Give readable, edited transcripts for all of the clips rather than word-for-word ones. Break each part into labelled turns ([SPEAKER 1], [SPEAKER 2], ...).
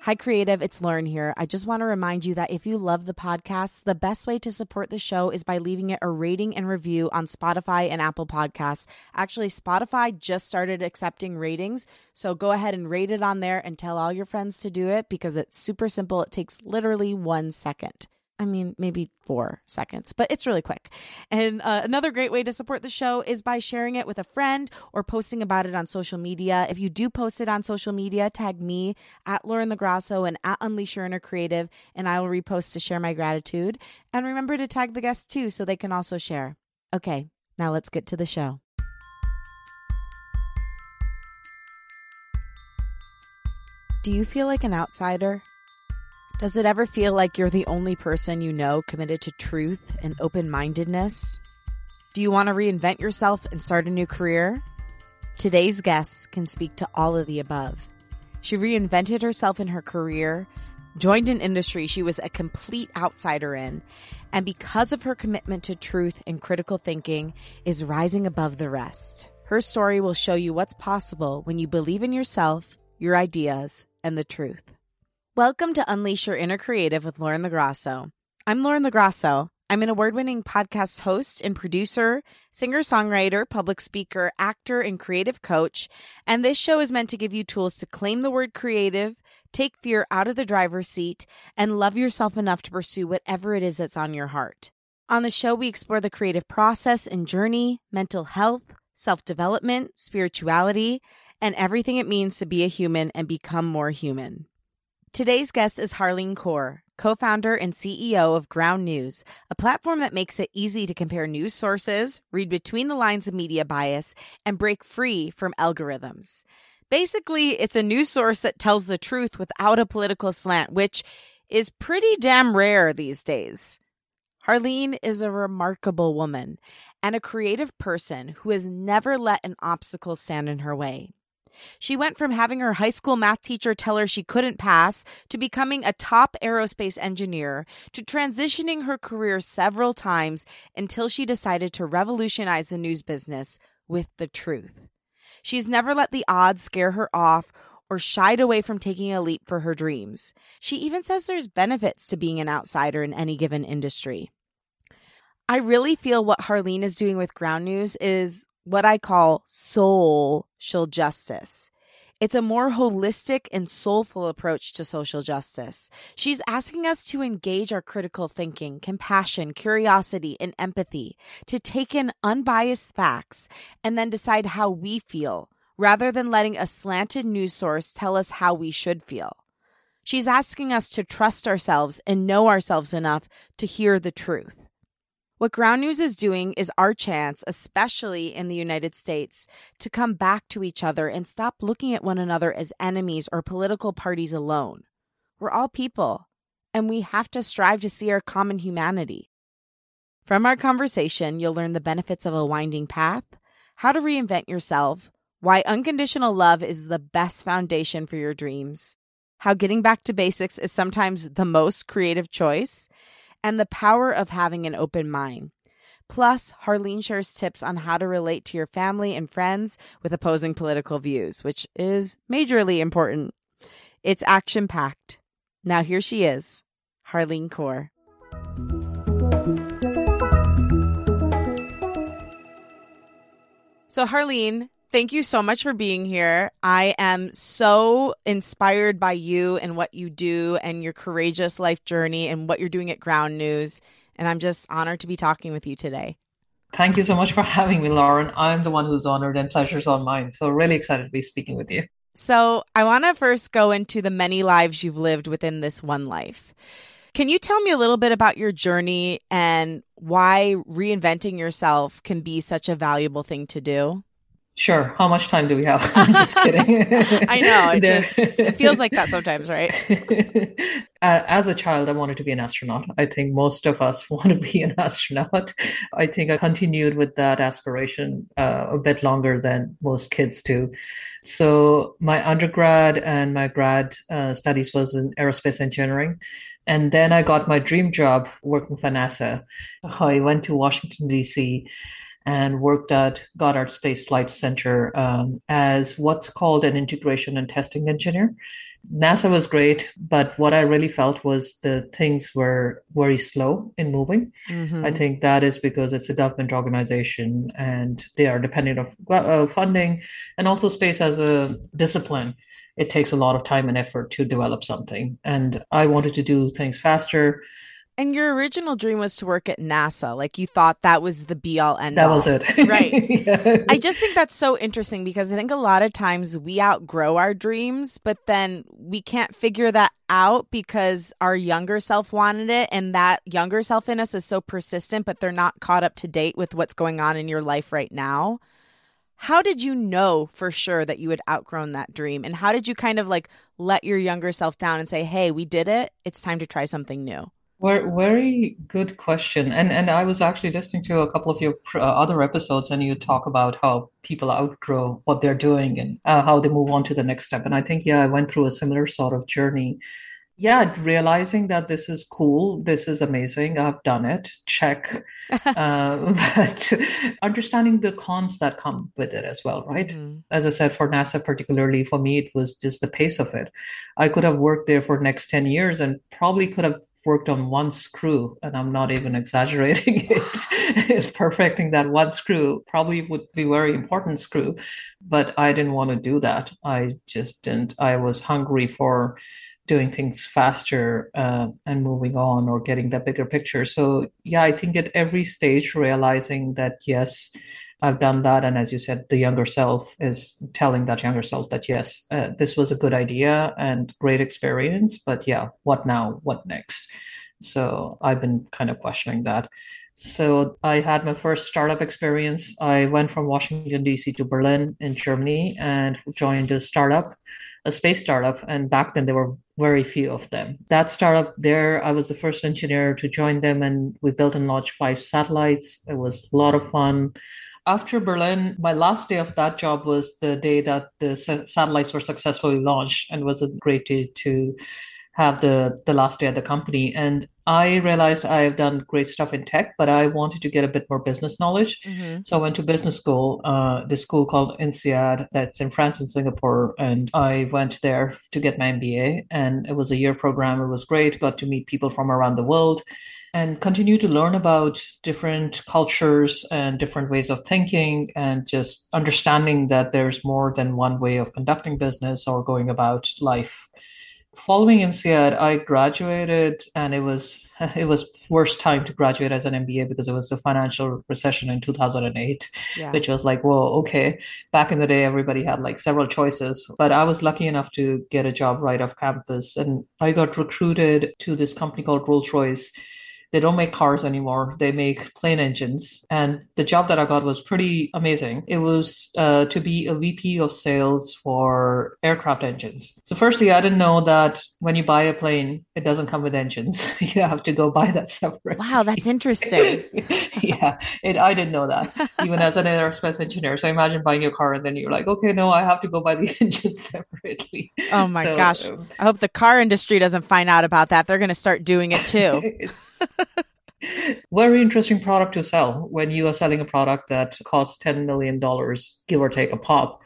[SPEAKER 1] Hi, Creative. It's Lauren here. I just want to remind you that if you love the podcast, the best way to support the show is by leaving it a rating and review on Spotify and Apple Podcasts. Actually, Spotify just started accepting ratings, so go ahead and rate it on there and tell all your friends to do it because it's super simple. It takes literally 1 second. I mean, maybe 4 seconds, but it's really quick. And another great way to support the show is by sharing it with a friend or posting about it on social media. If you do post it on social media, tag me at Lauren LaGrasso and at Unleash Your Inner Creative, and I will repost to share my gratitude. And remember to tag the guests too so they can also share. Okay, now let's get to the show. Do you feel like an outsider? Does it ever feel like you're the only person you know committed to truth and open-mindedness? Do you want to reinvent yourself and start a new career? Today's guest can speak to all of the above. She reinvented herself in her career, joined an industry she was a complete outsider in, and because of her commitment to truth and critical thinking, is rising above the rest. Her story will show you what's possible when you believe in yourself, your ideas, and the truth. Welcome to Unleash Your Inner Creative with Lauren LaGrasso. I'm Lauren LaGrasso. I'm an award-winning podcast host and producer, singer-songwriter, public speaker, actor, and creative coach. And this show is meant to give you tools to claim the word creative, take fear out of the driver's seat, and love yourself enough to pursue whatever it is that's on your heart. On the show, we explore the creative process and journey, mental health, self-development, spirituality, and everything it means to be a human and become more human. Today's guest is Harleen Kaur, co-founder and CEO of Ground News, a platform that makes it easy to compare news sources, read between the lines of media bias, and break free from algorithms. Basically, it's a news source that tells the truth without a political slant, which is pretty damn rare these days. Harleen is a remarkable woman and a creative person who has never let an obstacle stand in her way. She went from having her high school math teacher tell her she couldn't pass to becoming a top aerospace engineer to transitioning her career several times until she decided to revolutionize the news business with the truth. She's never let the odds scare her off or shied away from taking a leap for her dreams. She even says there's benefits to being an outsider in any given industry. I really feel what Harleen is doing with Ground News is what I call social justice. It's a more holistic and soulful approach to social justice. She's asking us to engage our critical thinking, compassion, curiosity, and empathy, to take in unbiased facts and then decide how we feel, rather than letting a slanted news source tell us how we should feel. She's asking us to trust ourselves and know ourselves enough to hear the truth. What Ground News is doing is our chance, especially in the United States, to come back to each other and stop looking at one another as enemies or political parties alone. We're all people, and we have to strive to see our common humanity. From our conversation, you'll learn the benefits of a winding path, how to reinvent yourself, why unconditional love is the best foundation for your dreams, how getting back to basics is sometimes the most creative choice, and the power of having an open mind. Plus, Harleen shares tips on how to relate to your family and friends with opposing political views, which is majorly important. It's action-packed. Now here she is, Harleen Kaur. So Harleen, thank you so much for being here. I am so inspired by you and what you do and your courageous life journey and what you're doing at Ground News. And I'm just honored to be talking with you today.
[SPEAKER 2] Thank you so much for having me, Lauren. I'm the one who's honored and pleasure's all mine. So really excited to be speaking with you.
[SPEAKER 1] So I want to first go into the many lives you've lived within this one life. Can you tell me a little bit about your journey and why reinventing yourself can be such a valuable thing to do?
[SPEAKER 2] Sure. How much time do we have? I'm just kidding.
[SPEAKER 1] I know. It feels like that sometimes, right?
[SPEAKER 2] As a child, I wanted to be an astronaut. I think most of us want to be an astronaut. I think I continued with that aspiration a bit longer than most kids do. So my undergrad and my grad studies was in aerospace engineering. And then I got my dream job working for NASA. I went to Washington, D.C., and worked at Goddard Space Flight Center as what's called an integration and testing engineer. NASA was great, but what I really felt was the things were very slow in moving. I
[SPEAKER 1] Mm-hmm.
[SPEAKER 2] think that is because it's a government organization and they are dependent on funding and also space as a discipline. It takes a lot of time and effort to develop something. And I wanted to do things faster.
[SPEAKER 1] And your original dream was to work at NASA. Like you thought that was the be all end
[SPEAKER 2] That was
[SPEAKER 1] all.
[SPEAKER 2] it.
[SPEAKER 1] Right. I
[SPEAKER 2] Yeah.
[SPEAKER 1] just think that's so interesting because I think a lot of times we outgrow our dreams, but then we can't figure that out because our younger self wanted it. And that younger self in us is so persistent, but they're not caught up to date with what's going on in your life right now. How did you know for sure that you had outgrown that dream? And how did you kind of like let your younger self down and say, hey, we did it. It's time to try something new?
[SPEAKER 2] Very good question. And I was actually listening to a couple of your other episodes, and you talk about how people outgrow what they're doing and how they move on to the next step. And I think, yeah, I went through a similar sort of journey. Yeah, realizing that this is cool, this is amazing, I've done it, check. But understanding the cons that come with it as well, right?
[SPEAKER 1] Hmm.
[SPEAKER 2] As I said, for NASA, particularly for me, it was just the pace of it. I could have worked there for the next 10 years and probably could have worked on one screw, and I'm not even exaggerating it. Perfecting that one screw probably would be very important screw, but I didn't want to do that. I just didn't. I was hungry for doing things faster and moving on or getting that bigger picture. So yeah, I think at every stage realizing that yes, I've done that. And as you said, the younger self is telling that younger self that yes, this was a good idea and great experience, but yeah, what now? What next? So I've been kind of questioning that. So I had my first startup experience. I went from Washington, D.C. to Berlin in Germany and joined a startup, a space startup. And back then there were very few of them. That startup there, I was the first engineer to join them, and we built and launched 5 satellites. It was a lot of fun. After Berlin, my last day of that job was the day that the satellites were successfully launched, and was a great day to have the last day at the company. And I realized I have done great stuff in tech, but I wanted to get a bit more business knowledge.
[SPEAKER 1] Hmm.
[SPEAKER 2] So I went to business school, this school called INSEAD that's in France and Singapore. And I went there to get my MBA. And it was a year program. It was great. Got to meet people from around the world and continue to learn about different cultures and different ways of thinking, and just understanding that there's more than one way of conducting business or going about life. Following INSEAD, I graduated, and it was worst time to graduate as an MBA because it was the financial recession in 2008,
[SPEAKER 1] Yeah.
[SPEAKER 2] which was like, whoa, okay. Back in the day, everybody had like several choices, but I was lucky enough to get a job right off campus, and I got recruited to this company called Rolls-Royce. They don't make cars anymore. They make plane engines. And the job that I got was pretty amazing. It was to be a VP of sales for aircraft engines. So, firstly, I didn't know that when you buy a plane, it doesn't come with engines. You have to go buy that
[SPEAKER 1] Wow, that's
[SPEAKER 2] separately.
[SPEAKER 1] interesting.
[SPEAKER 2] Yeah, I didn't know that, even as an aerospace engineer. So, imagine buying a car and then you're like, okay, no, I have to go buy the engine separately.
[SPEAKER 1] Oh my gosh.
[SPEAKER 2] So,
[SPEAKER 1] I hope the car industry doesn't find out about that. They're going to start doing it too.
[SPEAKER 2] it's very interesting product to sell when you are selling a product that costs $10 million, give or take a pop.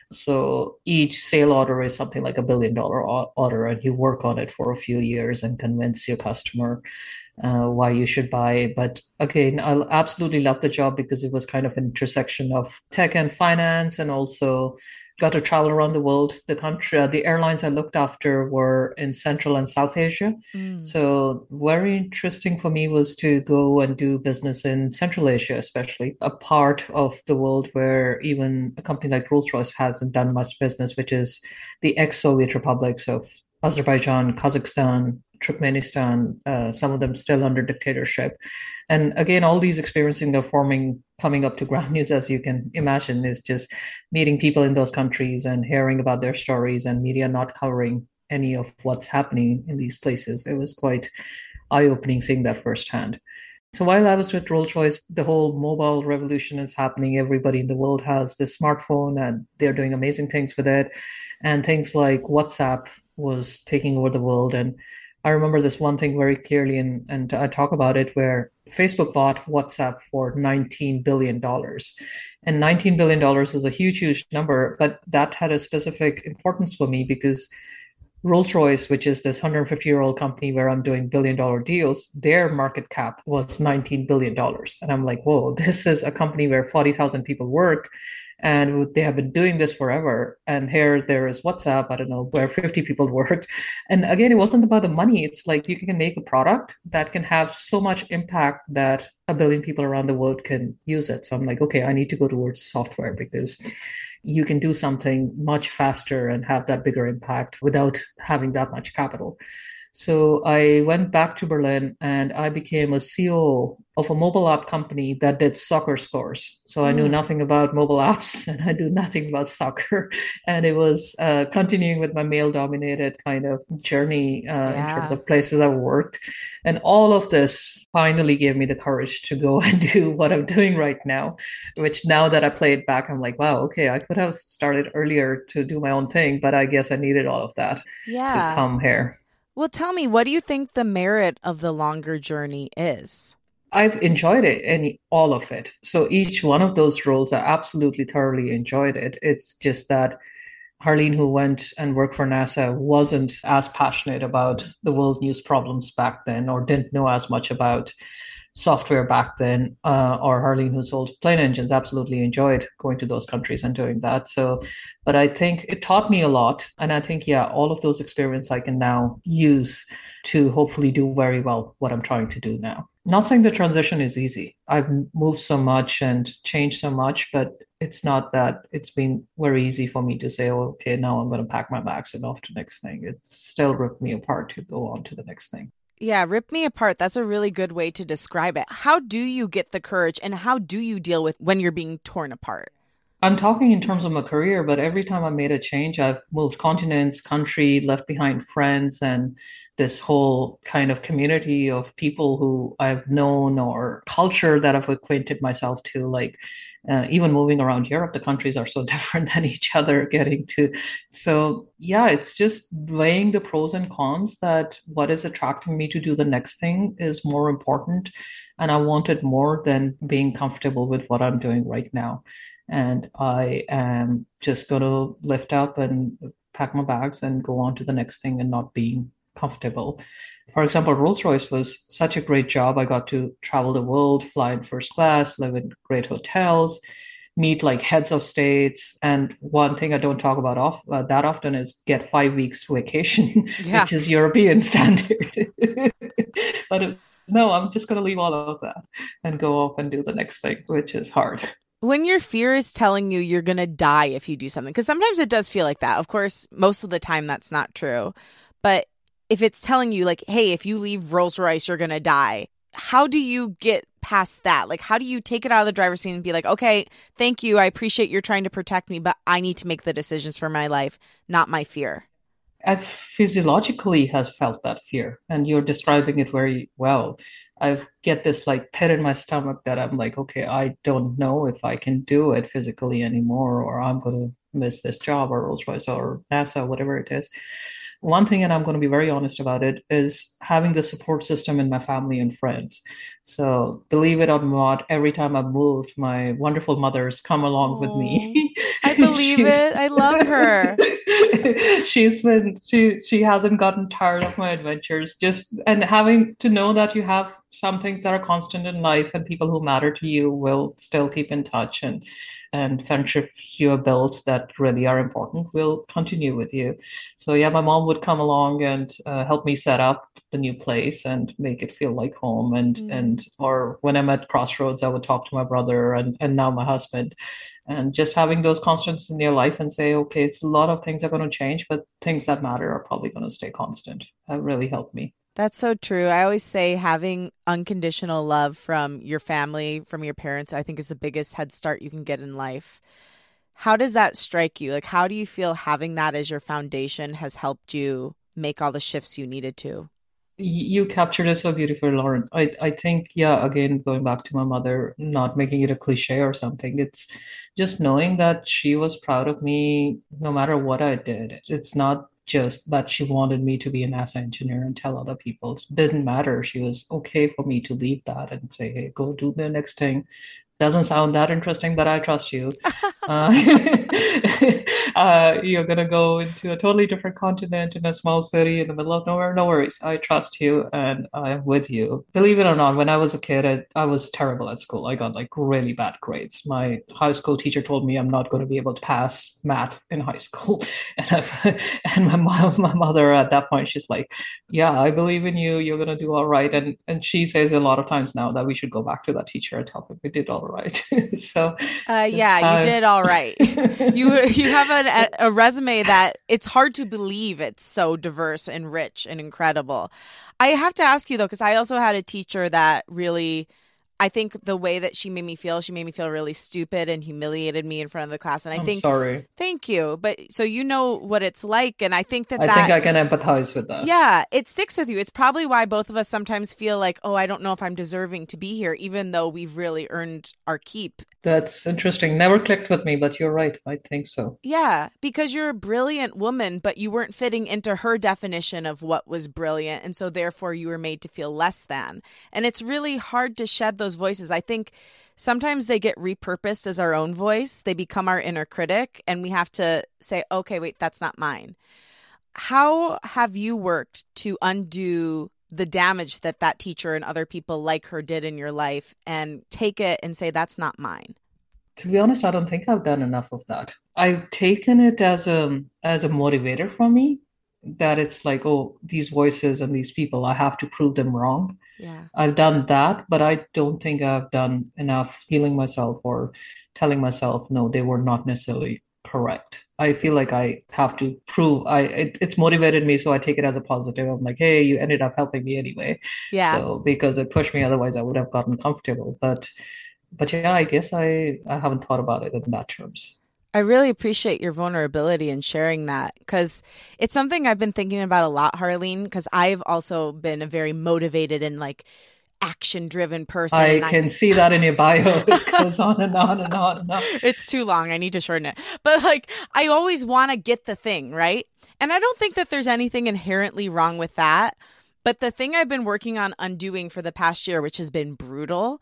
[SPEAKER 2] So each sale order is something like $1 billion order, and you work on it for a few years and convince your customer why you should buy. But again, I absolutely love the job because it was kind of an intersection of tech and finance, and also got to travel around the world. The country, the airlines I looked after were in Central and South Asia.
[SPEAKER 1] Mm.
[SPEAKER 2] So very interesting for me was to go and do business in Central Asia, especially a part of the world where even a company like Rolls-Royce hasn't done much business, which is the ex-Soviet republics of Azerbaijan, Kazakhstan, Turkmenistan, some of them still under dictatorship. And again, all these experiencing of forming, coming up to ground news, as you can imagine, is just meeting people in those countries and hearing about their stories, and media not covering any of what's happening in these places. It was quite eye-opening seeing that firsthand. So while I was with Rolls-Royce, the whole mobile revolution is happening. Everybody in the world has this smartphone and they're doing amazing things with it. And things like WhatsApp was taking over the world. And I remember this one thing very clearly, and I talk about it where Facebook bought WhatsApp for $19 billion. And $19 billion is a huge, huge number, but that had a specific importance for me because Rolls-Royce, which is this 150-year-old company where I'm doing billion-dollar deals, their market cap was $19 billion. And I'm like, whoa, this is a company where 40,000 people work and they have been doing this forever. And here there is WhatsApp, I don't know, where 50 people worked. And again, it wasn't about the money. It's like you can make a product that can have so much impact that a billion people around the world can use it. So I'm like, okay, I need to go towards software because you can do something much faster and have that bigger impact without having that much capital. So I went back to Berlin and I became a CEO of a mobile app company that did soccer scores. So I knew
[SPEAKER 1] Mm,
[SPEAKER 2] nothing about mobile apps and I knew nothing about soccer. And it was continuing with my male dominated kind of journey in terms
[SPEAKER 1] yeah.
[SPEAKER 2] of places I worked. And all of this finally gave me the courage to go and do what I'm doing right now, which now that I play it back, I'm like, wow, okay, I could have started earlier to do my own thing, but I guess I needed all of that to
[SPEAKER 1] Yeah.
[SPEAKER 2] come here.
[SPEAKER 1] Well, tell me, what do you think the merit of the longer journey is?
[SPEAKER 2] I've enjoyed it and all of it. So each one of those roles, I absolutely thoroughly enjoyed it. It's just that Harleen, who went and worked for NASA, wasn't as passionate about the world news problems back then, or didn't know as much about software back then. Or Harleen, who sold plane engines, absolutely enjoyed going to those countries and doing that. So, but I think it taught me a lot. And I think, yeah, all of those experiences I can now use to hopefully do very well what I'm trying to do now. Not saying the transition is easy. I've moved so much and changed so much, but it's not that it's been very easy for me to say, oh, okay, now I'm going to pack my bags and off to the next thing. It's still ripped me apart to go on to the next thing.
[SPEAKER 1] Yeah, rip me apart. That's a really good way to describe it. How do you get the courage and how do you deal with when you're being torn apart?
[SPEAKER 2] I'm talking in terms of my career, but every time I made a change, I've moved continents, country, left behind friends, and this whole kind of community of people who I've known or culture that I've acquainted myself to. Like even moving around Europe, the countries are so different than each other. Getting to, so yeah, it's just weighing the pros and cons that what is attracting me to do the next thing is more important. And I want it more than being comfortable with what I'm doing right now. And I am just going to lift up and pack my bags and go on to the next thing and not being comfortable. For example, Rolls-Royce was such a great job. I got to travel the world, fly in first class, live in great hotels, meet like heads of states. And one thing I don't talk about that often is get 5 weeks vacation,
[SPEAKER 1] Yeah.
[SPEAKER 2] which is European standard. But no, I'm just going to leave all of that and go off and do the next thing, which is hard.
[SPEAKER 1] When your fear is telling you you're going to die if you do something, because sometimes it does feel like that. Of course, most of the time that's not true. But if it's telling you, like, hey, if you leave Rolls Royce, you're going to die, how do you get past that? Like, how do you take it out of the driver's seat and be like, okay, thank you. I appreciate you're trying to protect me, but I need to make the decisions for my life, not my fear.
[SPEAKER 2] I physiologically has felt that fear, and you're describing it very well. I get this like pit in my stomach that I'm like, okay, I don't know if I can do it physically anymore, or I'm going to miss this job or Rolls-Royce or NASA, whatever it is. One thing, and I'm going to be very honest about it, is having the support system in my family and friends. So believe it or not, every time I've moved, my wonderful mother's come along with
[SPEAKER 1] Oh,
[SPEAKER 2] me.
[SPEAKER 1] I believe
[SPEAKER 2] she's
[SPEAKER 1] it. I love her.
[SPEAKER 2] she hasn't gotten tired of my adventures. Just and having to know that you have some things that are constant in life and people who matter to you will still keep in touch and friendships you have built that really are important will continue with you. So yeah, my mom would come along and help me set up the new place and make it feel like home. And
[SPEAKER 1] Mm.
[SPEAKER 2] or when I'm at crossroads, I would talk to my brother and now my husband, and just having those constants in your life and say, okay, it's a lot of things are going to change, but things that matter are probably going to stay constant. That really helped me.
[SPEAKER 1] That's so true. I always say having unconditional love from your family, from your parents, I think is the biggest head start you can get in life. How does that strike you? Like, how do you feel having that as your foundation has helped you make all the shifts you needed to?
[SPEAKER 2] You captured it so beautifully, Lauren. I think, yeah, again, going back to my mother, not making it a cliche or something, it's just knowing that she was proud of me no matter what I did. It's not just that she wanted me to be a NASA engineer and tell other people. It didn't matter. She was okay for me to leave that and say, hey, go do the next thing. Doesn't sound that interesting, but I trust you. Uh, you're going to go into a totally different continent in a small city in the middle of nowhere. No worries. I trust you and I'm with you. Believe it or not, when I was a kid, I was terrible at school. I got like really bad grades. My high school teacher told me I'm not going to be able to pass math in high school. And my mother at that point, she's like, yeah, I believe in you. You're going to do all right. And she says a lot of times now that we should go back to that teacher and tell him we did all right. So
[SPEAKER 1] yeah, you did all right. You have a resume that it's hard to believe it's so diverse and rich and incredible. I have to ask you though, because I also had a teacher that really, I think the way that she made me feel really stupid and humiliated me in front of the class. And I
[SPEAKER 2] I'm
[SPEAKER 1] think,
[SPEAKER 2] sorry.
[SPEAKER 1] thank you. But so you know what it's like. And I think
[SPEAKER 2] I think I can empathize with that.
[SPEAKER 1] Yeah, it sticks with you. It's probably why both of us sometimes feel like, oh, I don't know if I'm deserving to be here, even though we've really earned our keep.
[SPEAKER 2] That's interesting. Never clicked with me, but you're right. I think so.
[SPEAKER 1] Yeah, because you're a brilliant woman, but you weren't fitting into her definition of what was brilliant. And so therefore you were made to feel less than. And it's really hard to shed those voices. I think sometimes they get repurposed as our own voice. They become our inner critic, and we have to say, okay, wait, that's not mine. How have you worked to undo the damage that that teacher and other people like her did in your life and take it and say, that's not mine?
[SPEAKER 2] To be honest, I don't think I've done enough of that. I've taken it as a motivator for me, that it's like, oh, these voices and these people, I have to prove them wrong.
[SPEAKER 1] Yeah.
[SPEAKER 2] I've done that, but I don't think I've done enough healing myself or telling myself, no, they were not necessarily correct. I feel like I have to prove it's motivated me, so I take it as a positive. I'm like, hey, you ended up helping me anyway.
[SPEAKER 1] Yeah.
[SPEAKER 2] So because it pushed me, otherwise I would have gotten comfortable. But yeah, I guess I haven't thought about it in that terms.
[SPEAKER 1] I really appreciate your vulnerability and sharing that, because it's something I've been thinking about a lot, Harleen, because I've also been a very motivated and like action driven person.
[SPEAKER 2] I can see that in your bio. It goes on and on and on and on.
[SPEAKER 1] It's too long. I need to shorten it. But like, I always want to get the thing, right? And I don't think that there's anything inherently wrong with that. But the thing I've been working on undoing for the past year, which has been brutal,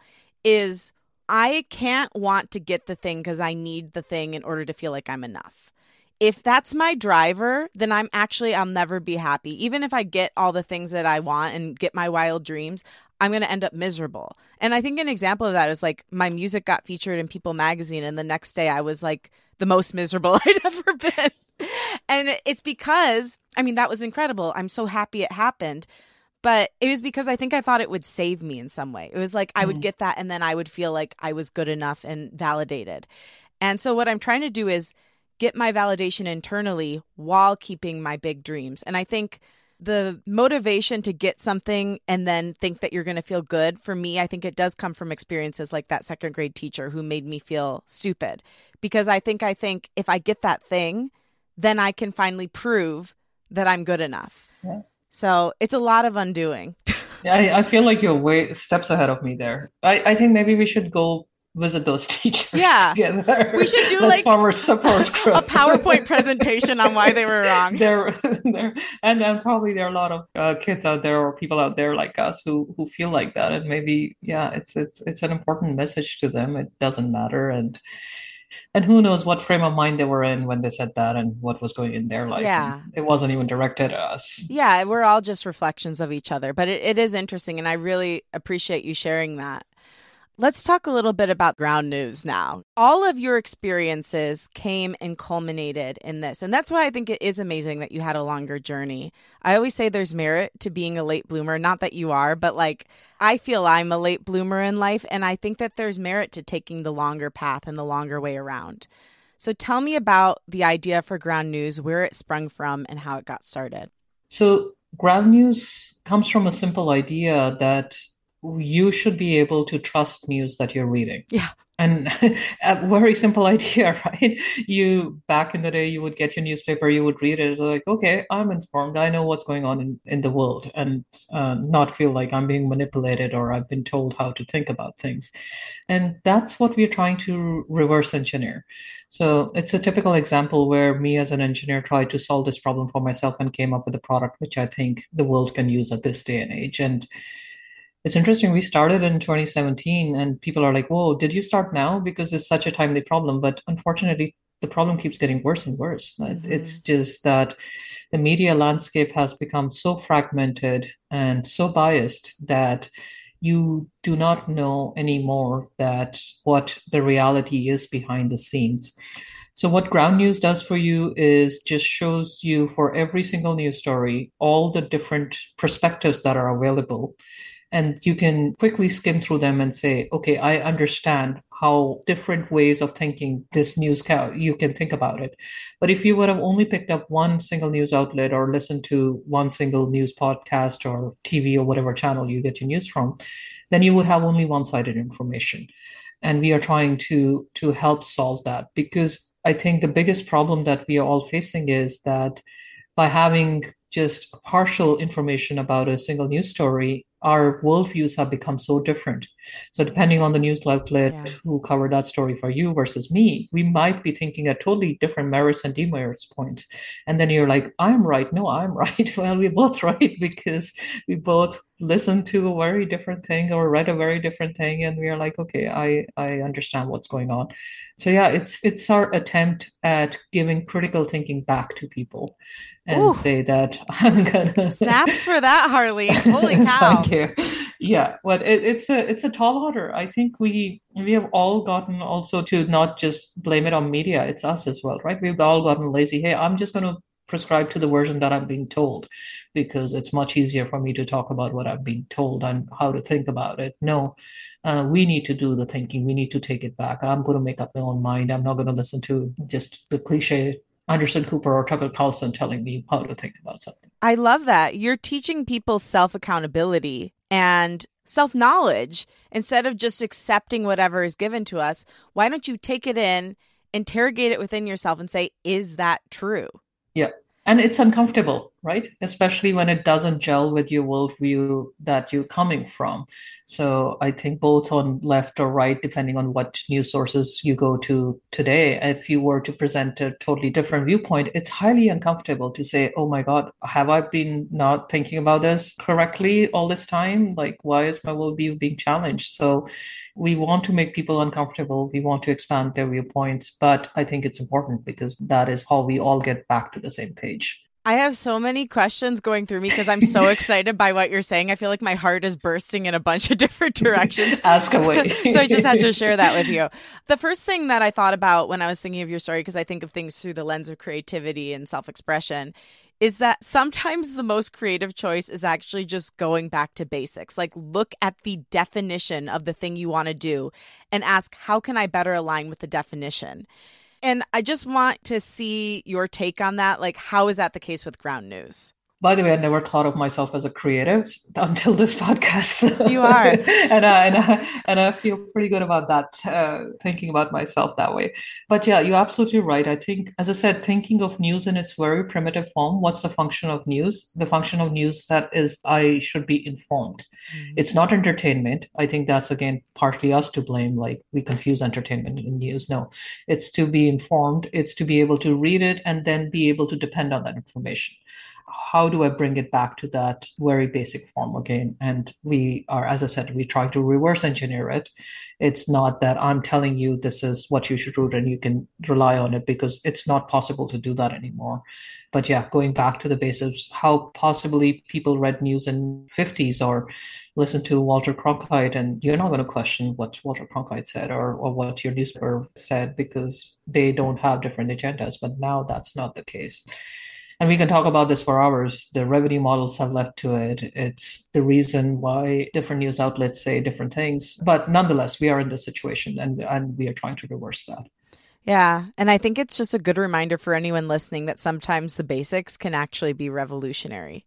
[SPEAKER 1] is I can't want to get the thing because I need the thing in order to feel like I'm enough. If that's my driver, then I'll never be happy. Even if I get all the things that I want and get my wild dreams, I'm going to end up miserable. And I think an example of that is like my music got featured in People magazine, and the next day I was like the most miserable I'd ever been. And it's because, I mean, that was incredible. I'm so happy it happened. But it was because I think I thought it would save me in some way. It was like I would get that and then I would feel like I was good enough and validated. And so what I'm trying to do is get my validation internally while keeping my big dreams. And I think the motivation to get something and then think that you're going to feel good, for me, I think it does come from experiences like that second grade teacher who made me feel stupid. Because I think if I get that thing, then I can finally prove that I'm good enough.
[SPEAKER 2] Yeah.
[SPEAKER 1] So it's a lot of undoing.
[SPEAKER 2] Yeah, I feel like you're way steps ahead of me there. I think maybe we should go visit those teachers together.
[SPEAKER 1] We should do
[SPEAKER 2] like form a support group.
[SPEAKER 1] A PowerPoint presentation on why they were wrong.
[SPEAKER 2] And then probably there are a lot of kids out there or people out there like us who feel like that, and maybe it's an important message to them. It doesn't matter, and who knows what frame of mind they were in when they said that and what was going in their life.
[SPEAKER 1] Yeah.
[SPEAKER 2] It wasn't even directed at us.
[SPEAKER 1] Yeah, we're all just reflections of each other. But it is interesting, and I really appreciate you sharing that. Let's talk a little bit about Ground News now. All of your experiences came and culminated in this. And that's why I think it is amazing that you had a longer journey. I always say there's merit to being a late bloomer. Not that you are, but like I feel I'm a late bloomer in life. And I think that there's merit to taking the longer path and the longer way around. So tell me about the idea for Ground News, where it sprung from and how it got started.
[SPEAKER 2] So Ground News comes from a simple idea that you should be able to trust news that you're reading.
[SPEAKER 1] Yeah.
[SPEAKER 2] And a very simple idea, right? You back in the day, you would get your newspaper, you would read it, like, okay, I'm informed, I know what's going on in the world, and not feel like I'm being manipulated or I've been told how to think about things. And that's what we're trying to reverse engineer. So it's a typical example where me as an engineer tried to solve this problem for myself and came up with a product which I think the world can use at this day and age. And it's interesting. We started in 2017, and people are like, "Whoa, did you start now? Because it's such a timely problem." But unfortunately, the problem keeps getting worse and worse. It's just that the media landscape has become so fragmented and so biased that you do not know anymore that what the reality is behind the scenes. So what Ground News does for you is just shows you for every single news story all the different perspectives that are available, and you can quickly skim through them and say, okay, I understand how different ways of thinking this news you can think about it. But if you would have only picked up one single news outlet or listened to one single news podcast or TV or whatever channel you get your news from, then you would have only one-sided information. And we are trying to help solve that, because I think the biggest problem that we are all facing is that by having just partial information about a single news story, our worldviews have become so different. So depending on the news outlet who covered that story for you versus me, we might be thinking at totally different merits and demerits points. And then you're like, I'm right. No, I'm right. Well, we're both right because we both listened to a very different thing or read a very different thing. And we are like, okay, I understand what's going on. So yeah, it's our attempt at giving critical thinking back to people and
[SPEAKER 1] Ooh.
[SPEAKER 2] say that I'm gonna
[SPEAKER 1] Snaps for that, Harley. Holy cow.
[SPEAKER 2] Thank you. Yeah, but it's a tall order. I think we have all gotten also to not just blame it on media, it's us as well, right? We've all gotten lazy. Hey, I'm just gonna prescribe to the version that I'm being told because it's much easier for me to talk about what I'm being told and how to think about it. No, we need to do the thinking. We need to take it back. I'm going to make up my own mind. I'm not going to listen to just the cliche Anderson Cooper or Tucker Carlson telling me how to think about something.
[SPEAKER 1] I love that. You're teaching people self-accountability and self-knowledge instead of just accepting whatever is given to us. Why don't you take it in, interrogate it within yourself and say, is that true?
[SPEAKER 2] Yeah. And it's uncomfortable, right? Especially when it doesn't gel with your worldview that you're coming from. So I think both on left or right, depending on what news sources you go to today, if you were to present a totally different viewpoint, it's highly uncomfortable to say, oh my God, have I been not thinking about this correctly all this time? Like, why is my worldview being challenged? So we want to make people uncomfortable. We want to expand their viewpoints, but I think it's important because that is how we all get back to the same page.
[SPEAKER 1] I have so many questions going through me because I'm so excited by what you're saying. I feel like my heart is bursting in a bunch of different directions.
[SPEAKER 2] Ask away.
[SPEAKER 1] So I just had to share that with you. The first thing that I thought about when I was thinking of your story, because I think of things through the lens of creativity and self-expression, is that sometimes the most creative choice is actually just going back to basics. Like, look at the definition of the thing you want to do and ask, how can I better align with the definition? And I just want to see your take on that. Like, how is that the case with Ground News?
[SPEAKER 2] By the way, I never thought of myself as a creative until this podcast.
[SPEAKER 1] You are.
[SPEAKER 2] and I feel pretty good about that, thinking about myself that way. But yeah, you're absolutely right. I think, as I said, thinking of news in its very primitive form, what's the function of news? The function of news that is, I should be informed. Mm-hmm. It's not entertainment. I think that's, again, partly us to blame. Like, we confuse entertainment and news. No, it's to be informed. It's to be able to read it and then be able to depend on that information. How do I bring it back to that very basic form again? And we are, as I said, we try to reverse engineer it. It's not that I'm telling you this is what you should do and you can rely on it, because it's not possible to do that anymore. But yeah, going back to the basics, how possibly people read news in 50s or listened to Walter Cronkite, and you're not going to question what Walter Cronkite said or what your newspaper said because they don't have different agendas. But now that's not the case. And we can talk about this for hours. The revenue models have led to it. It's the reason why different news outlets say different things. But nonetheless, we are in this situation and we are trying to reverse that.
[SPEAKER 1] Yeah. And I think it's just a good reminder for anyone listening that sometimes the basics can actually be revolutionary.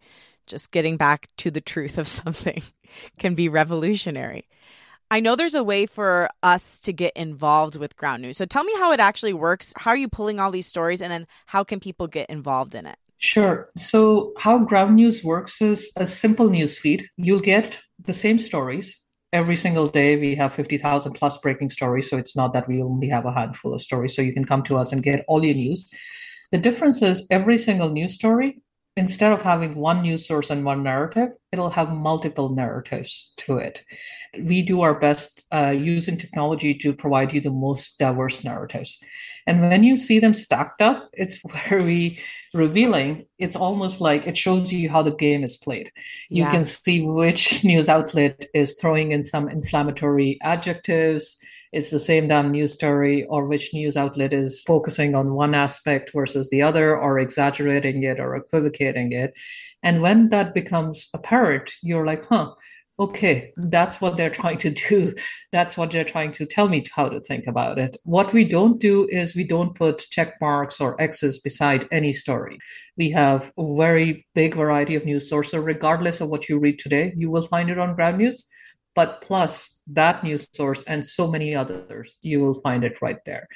[SPEAKER 1] Just getting back to the truth of something can be revolutionary. I know there's a way for us to get involved with Ground News. So tell me how it actually works. How are you pulling all these stories, and then how can people get involved in it?
[SPEAKER 2] Sure. So, how Ground News works is a simple news feed. You'll get the same stories every single day. We have 50,000 plus breaking stories. So, it's not that we only have a handful of stories. So, you can come to us and get all your news. The difference is every single news story, instead of having one news source and one narrative, it'll have multiple narratives to it. We do our best using technology to provide you the most diverse narratives. And when you see them stacked up, it's very revealing. It's almost like it shows you how the game is played. You
[SPEAKER 1] Yeah.
[SPEAKER 2] can see which news outlet is throwing in some inflammatory adjectives. It's the same damn news story, or which news outlet is focusing on one aspect versus the other, or exaggerating it or equivocating it. And when that becomes apparent, you're like, huh, okay, that's what they're trying to do. That's what they're trying to tell me how to think about it. What we don't do is we don't put check marks or X's beside any story. We have a very big variety of news sources. So regardless of what you read today, you will find it on Ground News. But plus that news source and so many others, you will find it right there.